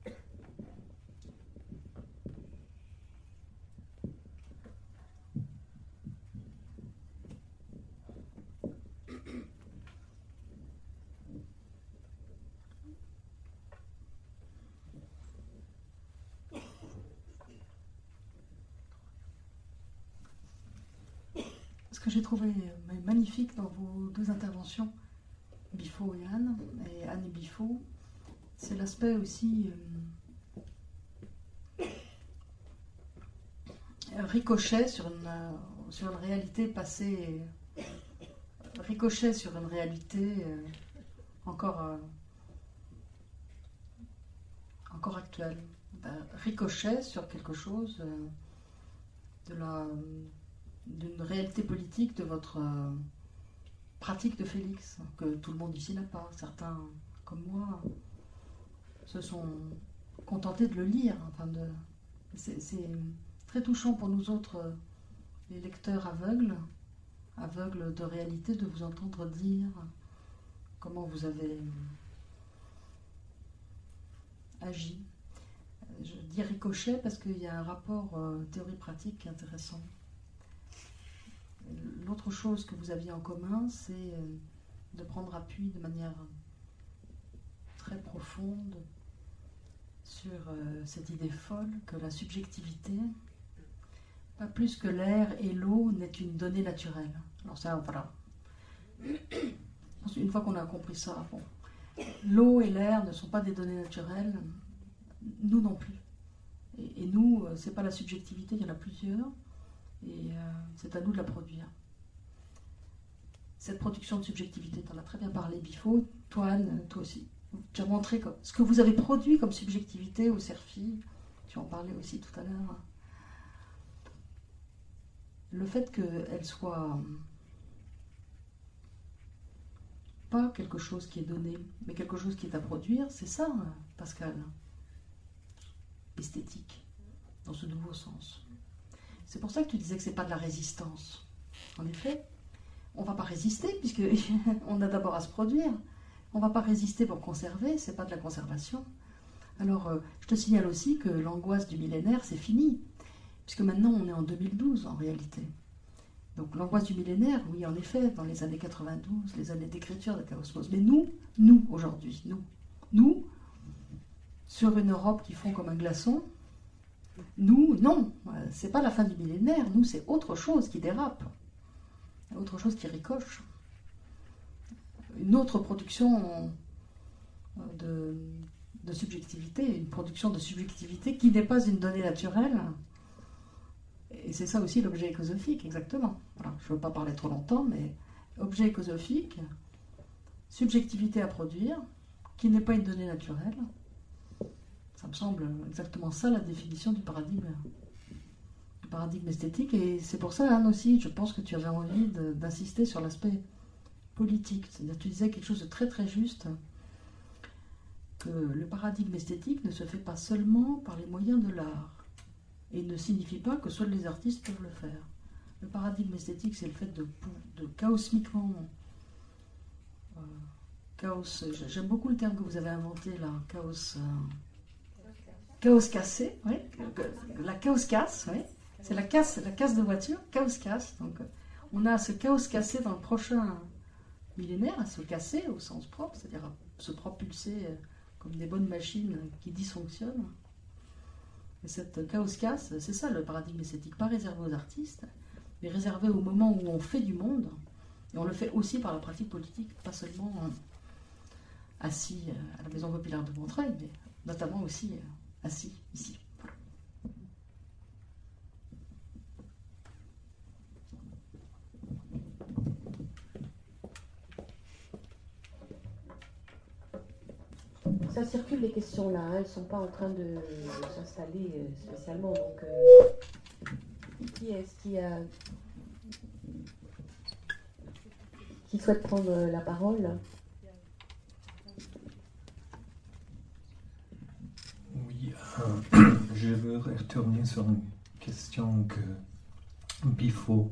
Ce que j'ai trouvé magnifique dans vos deux interventions, Bifo et Anne et Bifo, c'est l'aspect aussi ricochet sur une réalité passée, ricochet sur une réalité encore actuelle, ricochet sur quelque chose d'une réalité politique de votre pratique de Félix, que tout le monde ici n'a pas. Certains, comme moi, se sont contentés de le lire. C'est très touchant pour nous autres, les lecteurs aveugles de réalité, de vous entendre dire comment vous avez agi. Je dis ricochet parce qu'il y a un rapport théorie-pratique qui est intéressant. L'autre chose que vous aviez en commun, c'est de prendre appui de manière très profonde sur cette idée folle que la subjectivité, pas plus que l'air et l'eau, n'est une donnée naturelle. Alors ça, voilà. Une fois qu'on a compris ça, bon, l'eau et l'air ne sont pas des données naturelles, nous non plus. Et nous, c'est pas la subjectivité, il y en a plusieurs. Et c'est à nous de la produire. Cette production de subjectivité, tu en as très bien parlé, Bifo. Toi, Anne, toi aussi. Tu as montré ce que vous avez produit comme subjectivité au CERFI. Tu en parlais aussi tout à l'heure. Le fait qu'elle soit pas quelque chose qui est donné, mais quelque chose qui est à produire, c'est ça, Pascal. Esthétique, dans ce nouveau sens. C'est pour ça que tu disais que c'est pas de la résistance. En effet, on ne va pas résister, puisqu'on a d'abord à se produire. On ne va pas résister pour conserver, c'est pas de la conservation. Alors, je te signale aussi que l'angoisse du millénaire, c'est fini, puisque maintenant on est en 2012 en réalité. Donc l'angoisse du millénaire, oui, en effet, dans les années 92, les années d'écriture de Chaosmos. Mais nous, aujourd'hui, nous, sur une Europe qui fond comme un glaçon, nous, non, c'est pas la fin du millénaire, nous, c'est autre chose qui dérape, autre chose qui ricoche, une autre production de subjectivité, une production de subjectivité qui n'est pas une donnée naturelle. Et c'est ça aussi l'objet écosophique, exactement. Voilà, je ne veux pas parler trop longtemps, mais objet écosophique, subjectivité à produire, qui n'est pas une donnée naturelle. Ça me semble exactement ça la définition du paradigme esthétique. Et c'est pour ça, Anne, aussi, je pense que tu avais envie d'insister sur l'aspect politique. C'est-à-dire, tu disais quelque chose de très très juste, que le paradigme esthétique ne se fait pas seulement par les moyens de l'art, et ne signifie pas que seuls les artistes peuvent le faire. Le paradigme esthétique, c'est le fait de chaosmiquement chaos. J'aime beaucoup le terme que vous avez inventé là, chaos cassé, oui. La chaos casse, oui. C'est la casse de voiture, chaos casse. Donc on a ce chaos cassé dans le prochain millénaire, à se casser au sens propre, c'est-à-dire à se propulser comme des bonnes machines qui dysfonctionnent. Et cette chaos casse, c'est ça le paradigme esthétique, pas réservé aux artistes, mais réservé au moment où on fait du monde. Et on le fait aussi par la pratique politique, pas seulement assis à la Maison populaire de Montreuil, mais notamment aussi assis ici. Ça circule les questions là, elles ne sont pas en train de s'installer spécialement. Donc, qui est-ce qui souhaite prendre la parole? Oui, je veux retourner sur une question que Bifo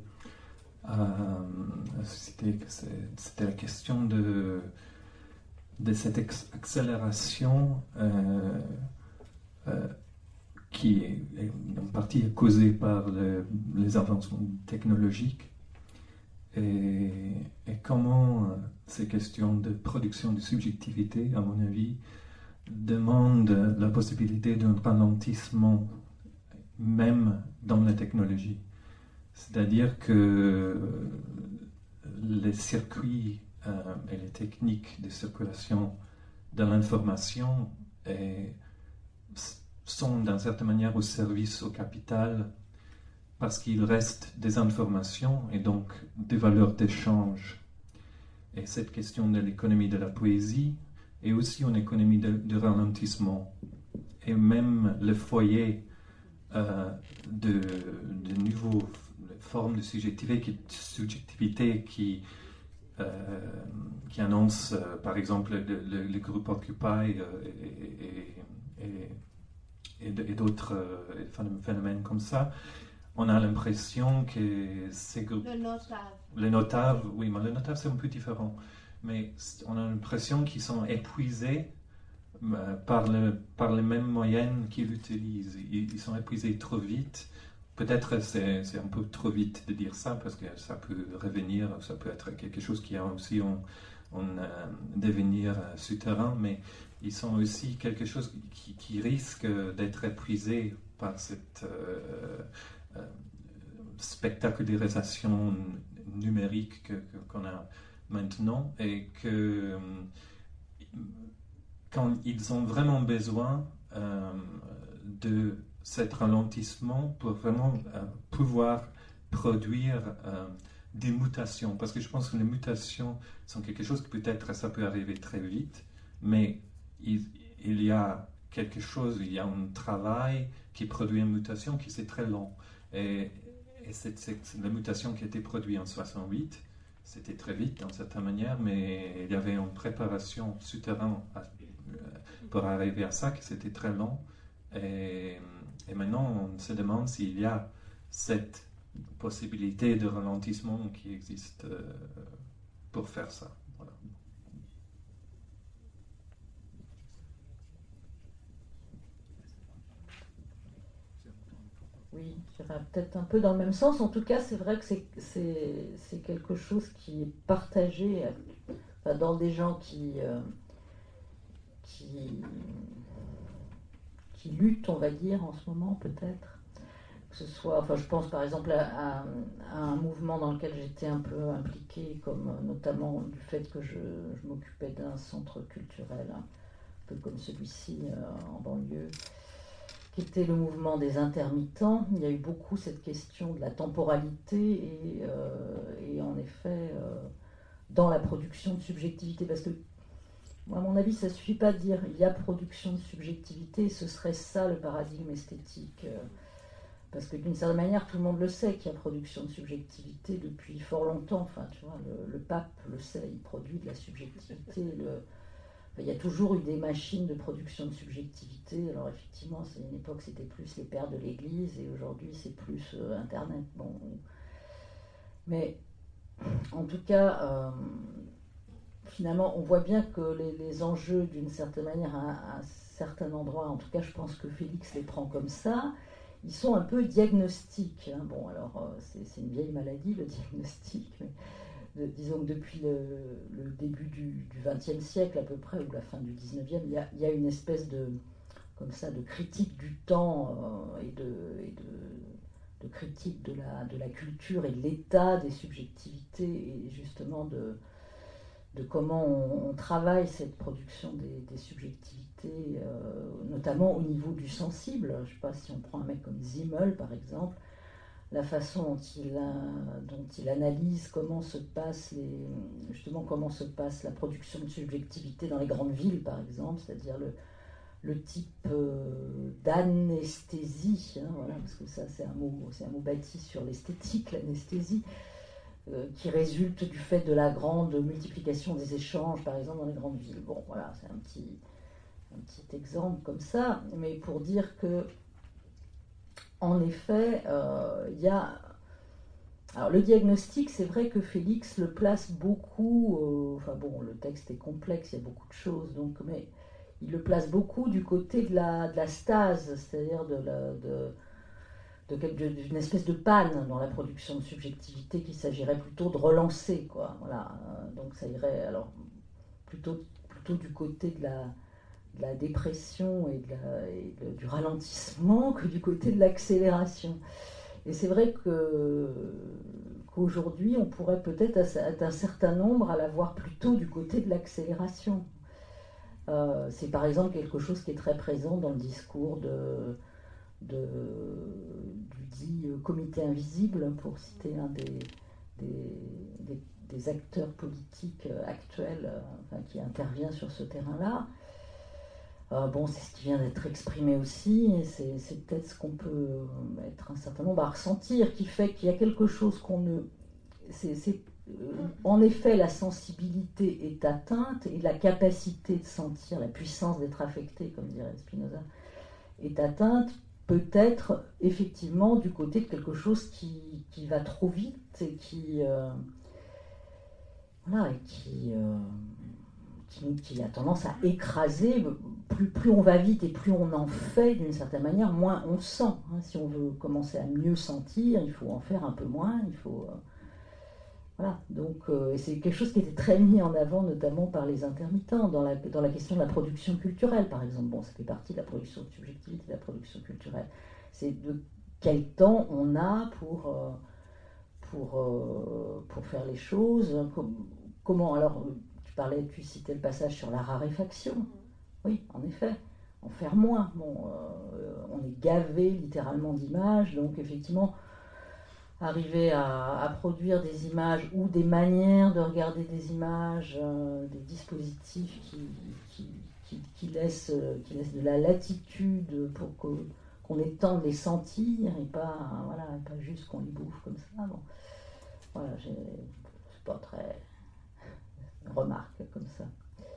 c'était la question de cette accélération qui est en partie causée par les avancements technologiques et comment ces questions de production de subjectivité, à mon avis, demandent la possibilité d'un ralentissement même dans la technologie. C'est-à-dire que les circuits et les techniques de circulation de l'information sont d'une certaine manière au service au capital parce qu'il reste des informations et donc des valeurs d'échange. Et cette question de l'économie de la poésie est aussi une économie de ralentissement. Et même le foyer de nouveaux formes de subjectivité qui annonce par exemple le groupe Occupy et d'autres phénomènes comme ça, on a l'impression que ces groupes... Le notave, oui, mais le notave c'est un peu différent. Mais on a l'impression qu'ils sont épuisés par les mêmes moyennes qu'ils utilisent. Ils sont épuisés trop vite. Peut-être c'est un peu trop vite de dire ça, parce que ça peut revenir, ça peut être quelque chose qui a aussi un devenir souterrain, mais ils sont aussi quelque chose qui risque d'être épuisé par cette spectacularisation numérique qu'on a maintenant, et que quand ils ont vraiment besoin de cet ralentissement pour vraiment pouvoir produire des mutations, parce que je pense que les mutations sont quelque chose qui peut-être ça peut arriver très vite, mais il y a quelque chose, il y a un travail qui produit une mutation qui c'est très long, et la mutation qui a été produite en 68, c'était très vite d'une certaine manière, mais il y avait une préparation souterraine pour arriver à ça, que c'était très long. Et maintenant, on se demande s'il y a cette possibilité de ralentissement qui existe pour faire ça. Voilà. Oui, j'irai peut-être un peu dans le même sens. En tout cas, c'est vrai que c'est quelque chose qui est partagé dans des gens qui luttent, on va dire, en ce moment, peut-être. Que ce soit, je pense par exemple à un mouvement dans lequel j'étais un peu impliquée, comme notamment du fait que je m'occupais d'un centre culturel, un peu comme celui-ci en banlieue, qui était le mouvement des intermittents. Il y a eu beaucoup cette question de la temporalité et en effet dans la production de subjectivité, parce que à mon avis ça ne suffit pas de dire il y a production de subjectivité, ce serait ça le paradigme esthétique, parce que d'une certaine manière tout le monde le sait qu'il y a production de subjectivité depuis fort longtemps. Enfin, tu vois, le pape le sait, il produit de la subjectivité. Il y a toujours eu des machines de production de subjectivité. Alors effectivement, c'est une époque, c'était plus les pères de l'Église, et aujourd'hui, c'est plus Internet. Bon. Mais en tout cas, finalement, on voit bien que les enjeux, d'une certaine manière, à un certain endroit, en tout cas, je pense que Félix les prend comme ça, ils sont un peu diagnostiques. Hein. Bon, alors, c'est une vieille maladie, le diagnostic, mais disons que depuis le début du XXe siècle, à peu près, ou la fin du XIXe, il y a une espèce de, comme ça, de critique du temps et de critique de la culture et de l'état des subjectivités, et justement de comment on travaille cette production des subjectivités, notamment au niveau du sensible. Je ne sais pas, si on prend un mec comme Zimmel, par exemple, la façon dont il analyse comment se passe la production de subjectivité dans les grandes villes, par exemple, c'est-à-dire le type d'anesthésie, hein, voilà, parce que ça c'est un mot bâti sur l'esthétique, l'anesthésie, qui résulte du fait de la grande multiplication des échanges, par exemple, dans les grandes villes. Bon, voilà, c'est un petit exemple comme ça, mais pour dire que, en effet, il y a... Alors, le diagnostic, c'est vrai que Félix le place beaucoup... enfin bon, le texte est complexe, il y a beaucoup de choses, donc, mais il le place beaucoup du côté de la stase, c'est-à-dire d'une espèce de panne dans la production de subjectivité qu'il s'agirait plutôt de relancer, quoi. Voilà. Donc ça irait alors plutôt du côté de la dépression et du ralentissement que du côté de l'accélération. Et c'est vrai qu'aujourd'hui, on pourrait peut-être être un certain nombre à la voir plutôt du côté de l'accélération. C'est par exemple quelque chose qui est très présent dans le discours du dit comité invisible, pour citer un des acteurs politiques actuels, enfin, qui intervient sur ce terrain-là. Bon, c'est ce qui vient d'être exprimé aussi, et c'est peut-être ce qu'on peut être un certain nombre à ressentir, qui fait qu'il y a quelque chose qu'on ne... en effet, la sensibilité est atteinte, et la capacité de sentir, la puissance d'être affecté, comme dirait Spinoza, est atteinte, peut-être effectivement du côté de quelque chose qui va trop vite et qui a tendance à écraser. Plus on va vite et plus on en fait, d'une certaine manière, moins on sent. Hein. Si on veut commencer à mieux sentir, il faut en faire un peu moins, il faut... Voilà, donc c'est quelque chose qui était très mis en avant, notamment par les intermittents, dans la question de la production culturelle, par exemple. Bon, ça fait partie de la production de subjectivité, de la production culturelle. C'est de quel temps on a pour faire les choses. Comment, alors, tu citais le passage sur la raréfaction. Oui, en effet, en faire moins. Bon, on est gavé littéralement d'images, donc effectivement... arriver à produire des images ou des manières de regarder des images, des dispositifs qui laissent de la latitude pour qu'on ait le temps de les sentir et pas juste qu'on les bouffe comme ça. Bon. Voilà, c'est pas très remarque comme ça.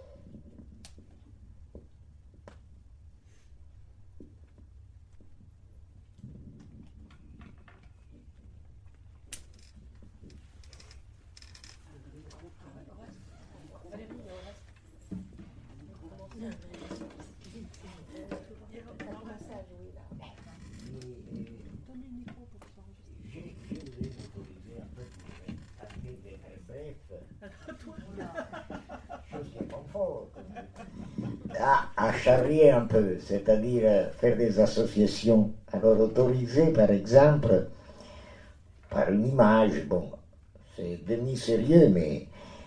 À charrier un peu, c'est-à-dire faire des associations. Alors autoriser par exemple par une image, bon, c'est demi-sérieux, mais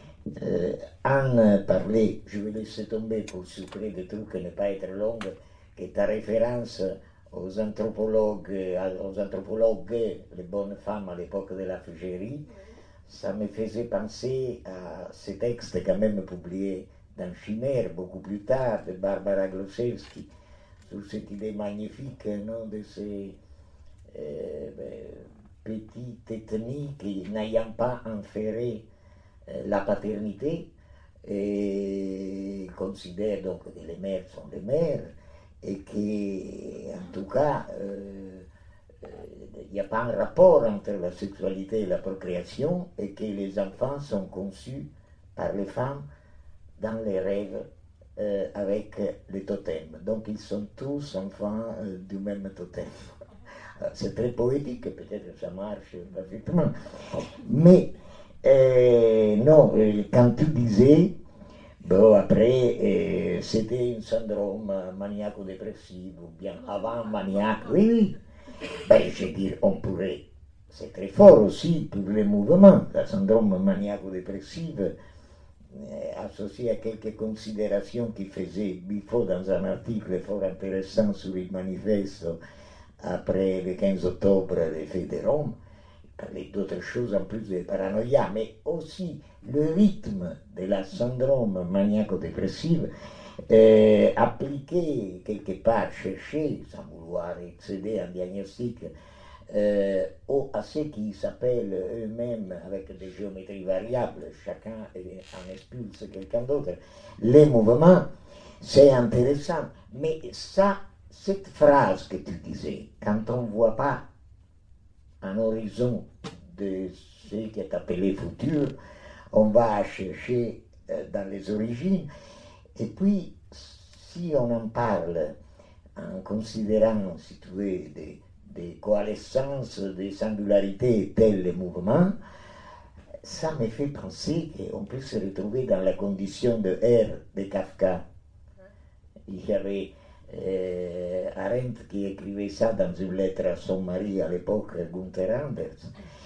Anne parlait, je vais laisser tomber pour souffler des trucs et ne pas être longue, que ta référence aux anthropologues, les bonnes femmes à l'époque de la Fugérie, ça me faisait penser à ces textes quand même publiés dans Chimère, beaucoup plus tard, de Barbara Grosewski, sur cette idée magnifique, non, de ces petites ethnies qui, n'ayant pas enferré la paternité, et considèrent donc que les mères sont les mères, et qu'en tout cas, il n'y a pas un rapport entre la sexualité et la procréation, et que les enfants sont conçus par les femmes dans les rêves avec les totems. Donc ils sont tous enfants du même totem. C'est très poétique, peut-être que ça marche parfaitement. Mais non, quand tu disais, bon, après, c'était un syndrome maniaco-dépressif, ou bien avant maniaque, oui, oui. Ben, je veux dire, on pourrait, c'est très fort aussi pour les mouvements, le syndrome maniaco-dépressif, associé à quelques considérations qu'il faisait Bifo dans un article fort intéressant sur le manifeste après le 15 octobre des faits de Rome. Il parlait d'autres choses en plus de paranoïa, mais aussi le rythme de la syndrome maniaco-dépressif appliqué quelque part, cherché, sans vouloir excéder un diagnostic, à ceux qui s'appellent eux-mêmes avec des géométries variables, chacun en expulse quelqu'un d'autre, les mouvements, c'est intéressant. Mais ça, cette phrase que tu disais, quand on ne voit pas un horizon de ce qui est appelé futur, on va chercher dans les origines, et puis si on en parle en considérant, si tu veux, des coalescences, des singularités tels les mouvements, ça me fait penser qu'on peut se retrouver dans la condition de R de Kafka. Il y avait Arendt qui écrivait ça dans une lettre à son mari à l'époque, Gunther Anders.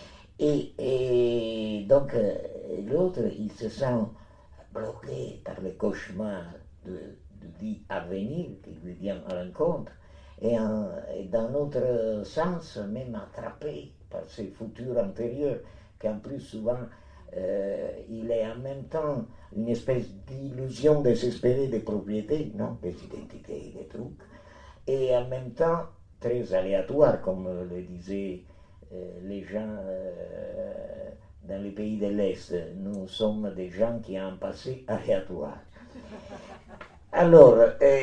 Et donc l'autre, il se sent bloqué par le cauchemar du dit avenir qui lui vient à l'encontre. Et dans notre sens, même attrapé par ce futur antérieur, qu'en plus souvent, il est en même temps une espèce d'illusion désespérée des propriétés, non, des identités, des trucs, et en même temps très aléatoire, comme le disaient les gens dans les pays de l'Est. Nous sommes des gens qui ont un passé aléatoire. Alors,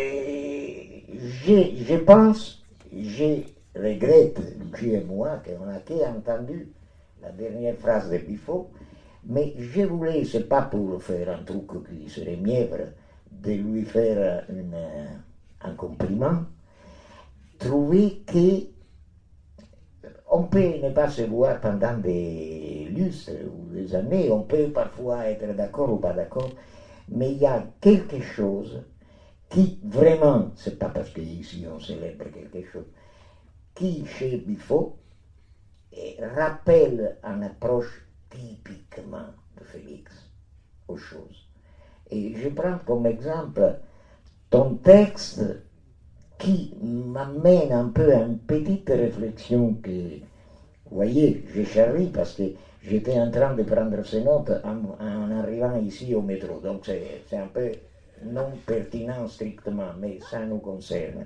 je pense, je regrette, Luigi et moi, qu'on n'a qu'entendu la dernière phrase de Bifo, mais je voulais, c'est pas pour faire un truc qui serait mièvre, de lui faire un compliment, trouver que on peut ne pas se voir pendant des lustres ou des années, on peut parfois être d'accord ou pas d'accord, mais il y a quelque chose qui vraiment, c'est pas parce qu'ici on célèbre quelque chose, qui chez Bifo rappelle une approche typiquement de Félix aux choses. Et je prends comme exemple ton texte qui m'amène un peu à une petite réflexion que, vous voyez, je charrie parce que j'étais en train de prendre ces notes en arrivant ici au métro, donc c'est un peu non pertinent strictement, mais ça nous concerne.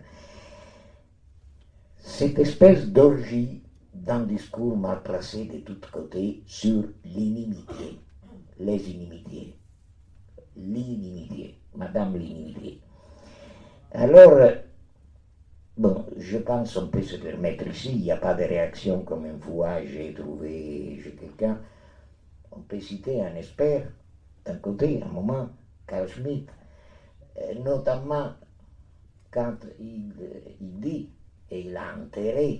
Cette espèce d'orgie d'un discours mal placé de tous côtés sur l'inimitié, les inimitiés, l'inimitié, Madame l'inimitié. Alors, bon, je pense qu'on peut se permettre ici, il n'y a pas de réaction comme une fois j'ai trouvé chez quelqu'un. On peut citer un expert, d'un côté, un moment, Carl Schmitt, notamment quand il dit, et il a intérêt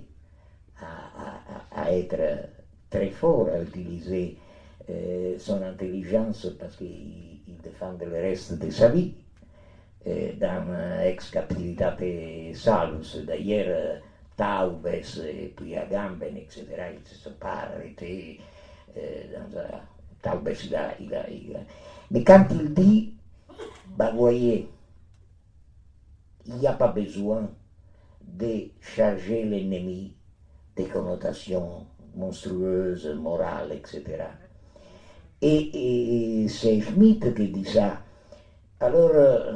à être très fort, à utiliser son intelligence parce qu'il défend le reste de sa vie. Dans Ex Captivitate Salus, d'ailleurs, Taubes et puis Agamben, etc., ils ne se sont pas arrêtés dans un... Taubes, il a... Mais quand il dit, bah, vous voyez, il n'y a pas besoin de charger l'ennemi des connotations monstrueuses, morales, etc. Et c'est Schmitt qui dit ça. Alors,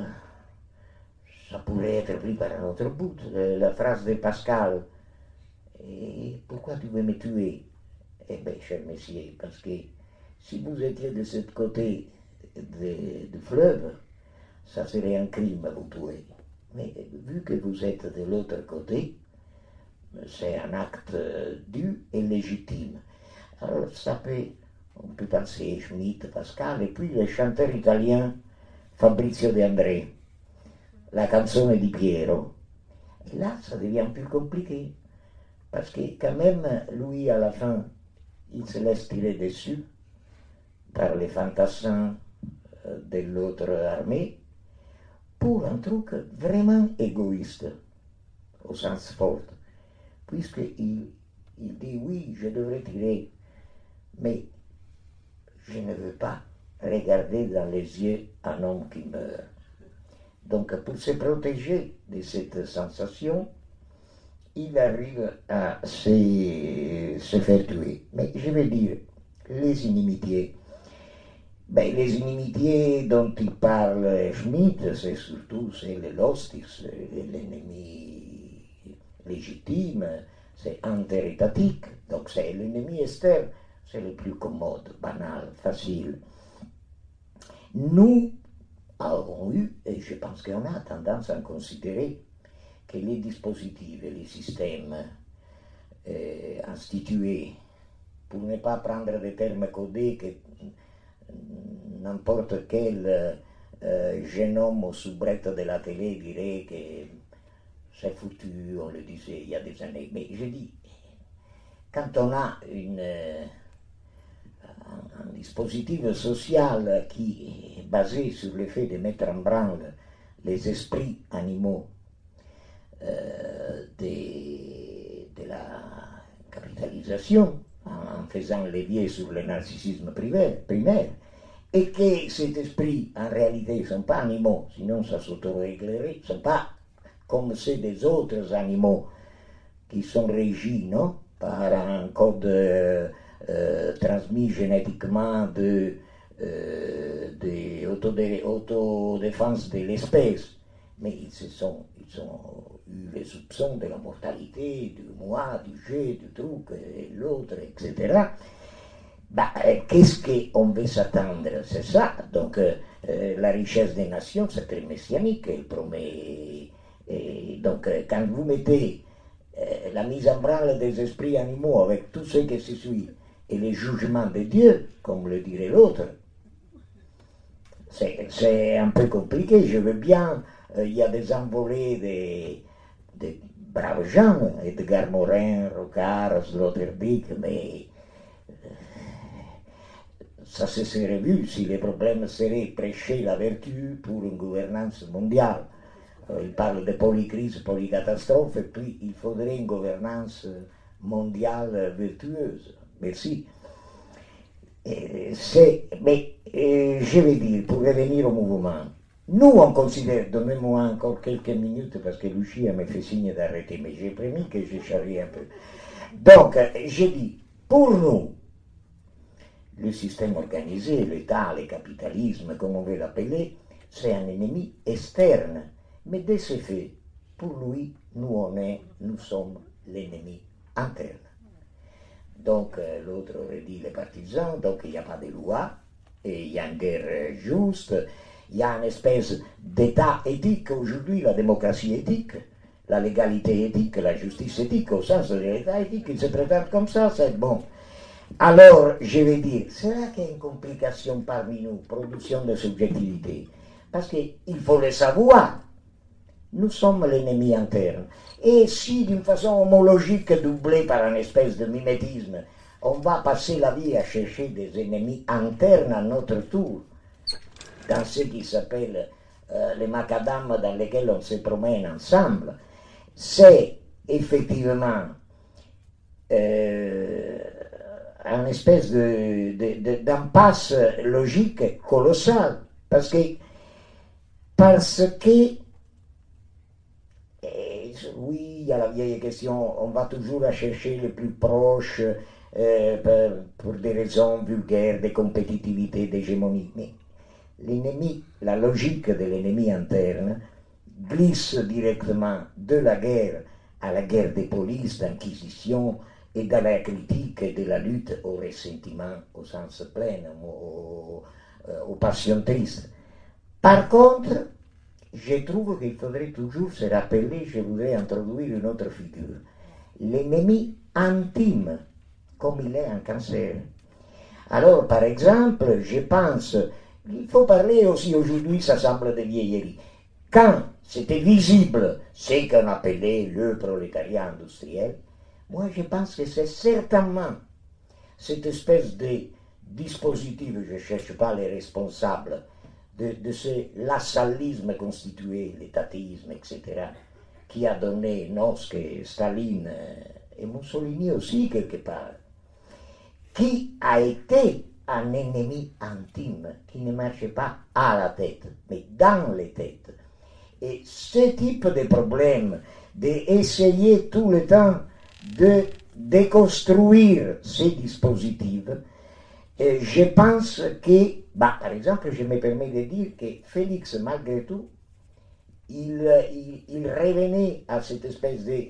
ça pourrait être pris par un autre bout, la phrase de Pascal. Et pourquoi tu veux me tuer? Eh bien, cher messieurs, parce que si vous étiez de ce côté du fleuve, ça serait un crime à vous tuer. Mais vu que vous êtes de l'autre côté, c'est un acte dû et légitime. Alors, ça peut, on peut penser Schmitt, Pascal, et puis les chanteurs italiens Fabrizio De André, la canzone di Piero. Et là, ça devient plus compliqué. Parce que quand même, lui, à la fin, il se laisse tirer dessus par les fantassins de l'autre armée pour un truc vraiment égoïste, au sens fort. Puisqu'il dit oui, je devrais tirer, mais je ne veux pas regarder dans les yeux un homme qui meurt. Donc pour se protéger de cette sensation, il arrive à se faire tuer. Mais je vais dire, les inimitiés. Les inimitiés dont il parle Schmitt, c'est surtout le l'hostis, l'ennemi légitime, c'est interétatique, donc c'est l'ennemi externe, c'est le plus commode, banal, facile. Nous avons eu, et je pense qu'on a tendance à considérer que les dispositifs et les systèmes institués, pour ne pas prendre des termes codés que n'importe quel jeune homme aux soubrettes de la télé dirait que c'est foutu, on le disait il y a des années. Mais je dis, quand on a un dispositif social qui est basé sur le fait de mettre en branle les esprits animaux de la capitalisation, en faisant levier sur le narcissisme primaire, et que cet esprit, en réalité, ne sont pas animaux, sinon ça s'autoréglerait, ne sont pas comme ceux des autres animaux qui sont régis, non, par un code transmis génétiquement de autodéfense de l'espèce. Mais ils ont eu les soupçons de la mortalité, du moi, du jeu, du truc, et l'autre, etc. Qu'est-ce qu'on veut s'attendre? C'est ça. Donc, la richesse des nations, c'est très messianique. Elle promet. Et donc, quand vous mettez la mise en branle des esprits animaux avec tout ce qui se suit et les jugements de Dieu, comme le dirait l'autre, c'est un peu compliqué. Je veux bien. Il y a des envolées de braves gens, Edgar Morin, Rocard, Sloterdijk, mais ça se serait vu si le problème serait prêcher la vertu pour une gouvernance mondiale. Il parle de polycrise, polycatastrophe, et puis il faudrait une gouvernance mondiale vertueuse. Merci. Mais je vais dire, pour revenir au mouvement, nous on considère, donnez-moi encore quelques minutes parce que Lucia me fait signe d'arrêter, mais j'ai promis que je charrie un peu. Donc, j'ai dit, pour nous, le système organisé, l'État, le capitalisme, comme on veut l'appeler, c'est un ennemi externe. Mais de ce fait, pour lui, nous sommes l'ennemi interne. Donc, l'autre aurait dit les partisans, donc il n'y a pas de loi, et il y a une guerre juste, il y a une espèce d'état éthique aujourd'hui, la démocratie éthique, la légalité éthique, la justice éthique, au sens de l'état éthique, il se prétend comme ça, c'est bon. Alors, je vais dire, c'est là qu'il y a une complication parmi nous, production de subjectivité, parce qu'il faut le savoir, nous sommes l'ennemi interne. Et si d'une façon homologique, doublée par une espèce de mimétisme, on va passer la vie à chercher des ennemis internes à notre tour, dans ce qui s'appelle les macadams dans lesquels on se promène ensemble, c'est effectivement une espèce d'impasse logique colossale, parce que oui, il y a la vieille question, on va toujours à chercher les plus proches pour des raisons vulgaires de compétitivité, d'hégémonie. Mais l'ennemi, la logique de l'ennemi interne glisse directement de la guerre à la guerre des polices, d'inquisition et de la critique et de la lutte au ressentiment au sens plein, aux passions tristes. Par contre, je trouve qu'il faudrait toujours se rappeler, je voudrais introduire une autre figure, l'ennemi intime, comme il est un cancer. Alors, par exemple, je pense Il faut parler aussi aujourd'hui, ça semble des vieilleries. Quand c'était visible ce qu'on appelait le prolétariat industriel, moi je pense que c'est certainement cette espèce de dispositif, je ne cherche pas les responsables, de ce lassallisme constitué, l'étatisme, etc., qui a donné Noske, Staline et Mussolini aussi quelque part, qui a été un ennemi intime, qui ne marchait pas à la tête, mais dans les têtes. Et ce type de problème, d'essayer tout le temps de déconstruire ces dispositifs, je pense que, par exemple, je me permets de dire que Félix, malgré tout, il revenait à cette espèce de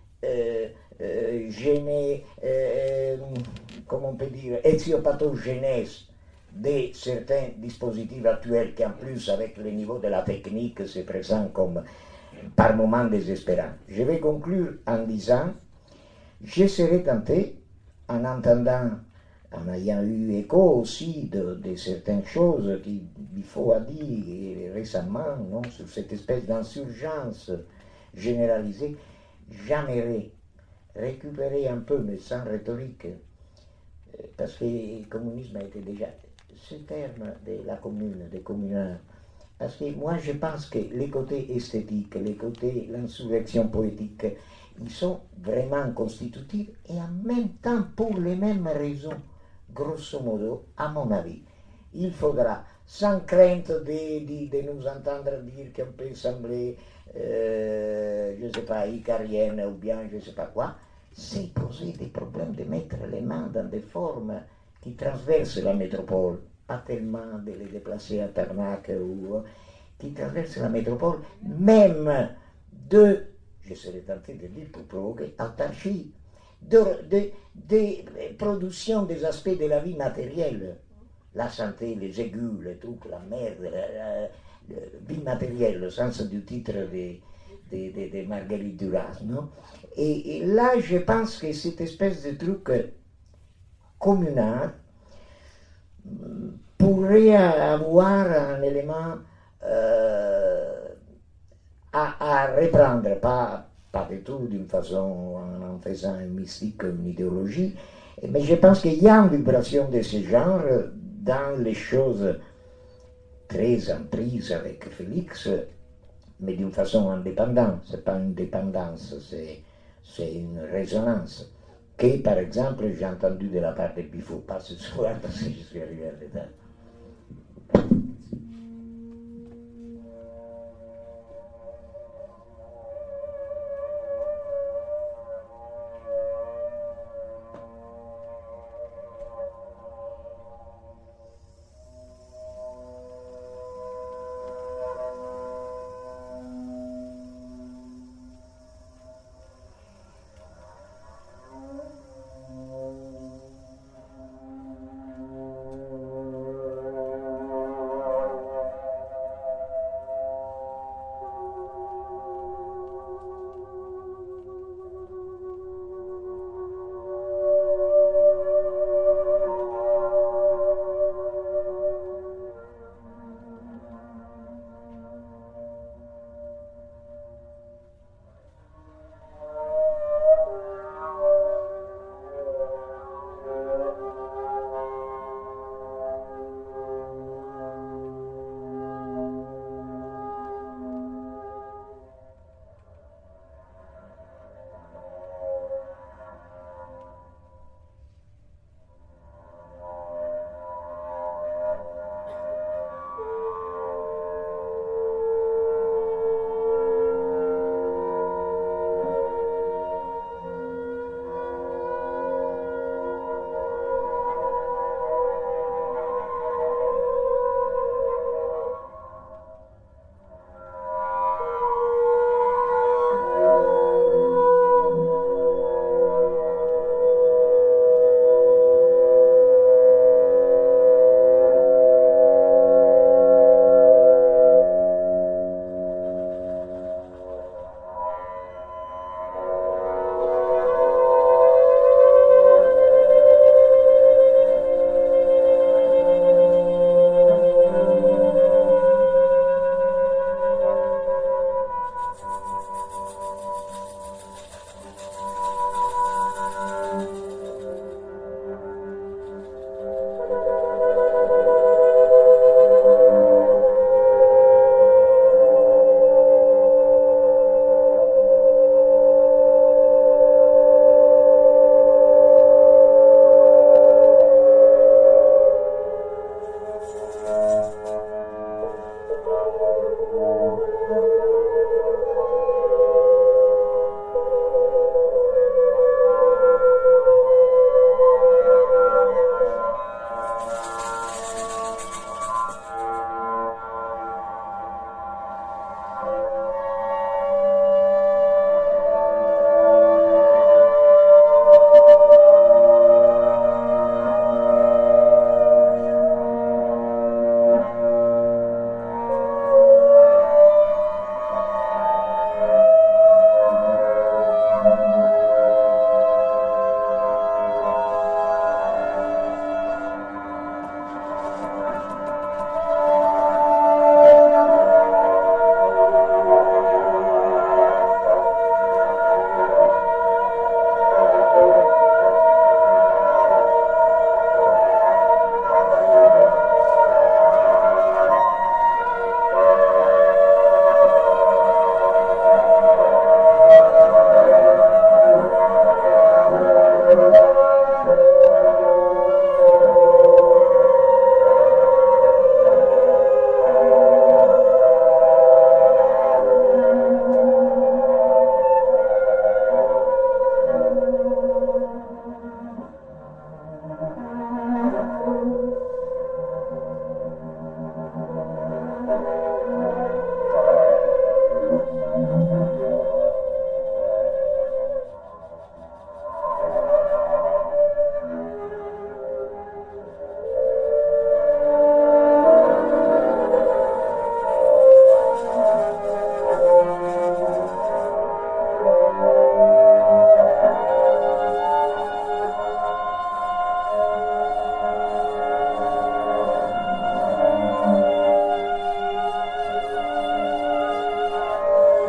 comment on peut dire, éthiopathogénèse de certains dispositifs actuels qui, en plus, avec le niveau de la technique, se présentent comme par moments désespérants. Je vais conclure en disant, je serais tenté, en entendant, en ayant eu écho aussi de certaines choses qu'il faut a dit récemment, non, sur cette espèce d'insurgence généralisée, j'aimerais récupérer un peu, mais sans rhétorique, parce que le communisme a été déjà ce terme de la commune, des communards. Parce que moi je pense que les côtés esthétiques, les côtés l'insurrection poétique, ils sont vraiment constitutifs et en même temps pour les mêmes raisons, grosso modo, à mon avis. Il faudra, sans crainte de nous entendre dire qu'on peut sembler, je ne sais pas, icarienne ou bien je ne sais pas quoi, c'est poser des problèmes de mettre les mains dans des formes qui transversent la métropole, pas tellement de les déplacer à Tarnac ou qui traversent la métropole, même de, je serais tenté de dire pour provoquer, autarchie, de production des aspects de la vie matérielle, la santé, les aigus, les trucs, la merde, la vie matérielle, le sens du titre de Marguerite Duras, non? Et là, je pense que cette espèce de truc communal pourrait avoir un élément à reprendre, pas du tout d'une façon en faisant un mystique, une idéologie, mais je pense qu'il y a une vibration de ce genre dans les choses très en prise avec Félix, mais d'une façon indépendante. Ce n'est pas une dépendance, c'est une résonance. Que par exemple j'ai entendu de la part de Bifo, pas ce soir parce que je suis arrivé en retard.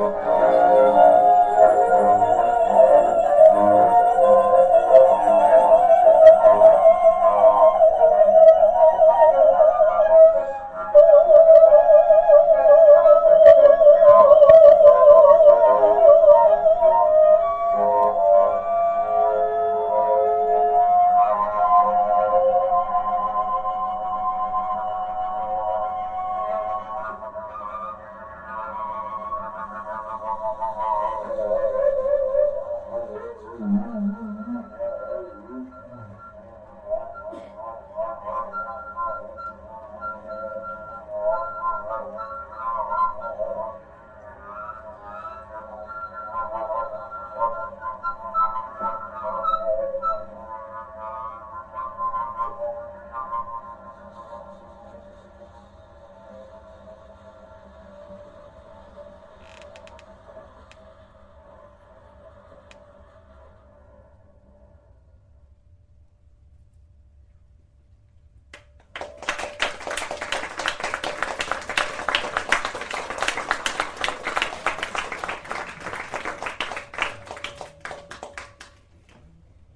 Thank you.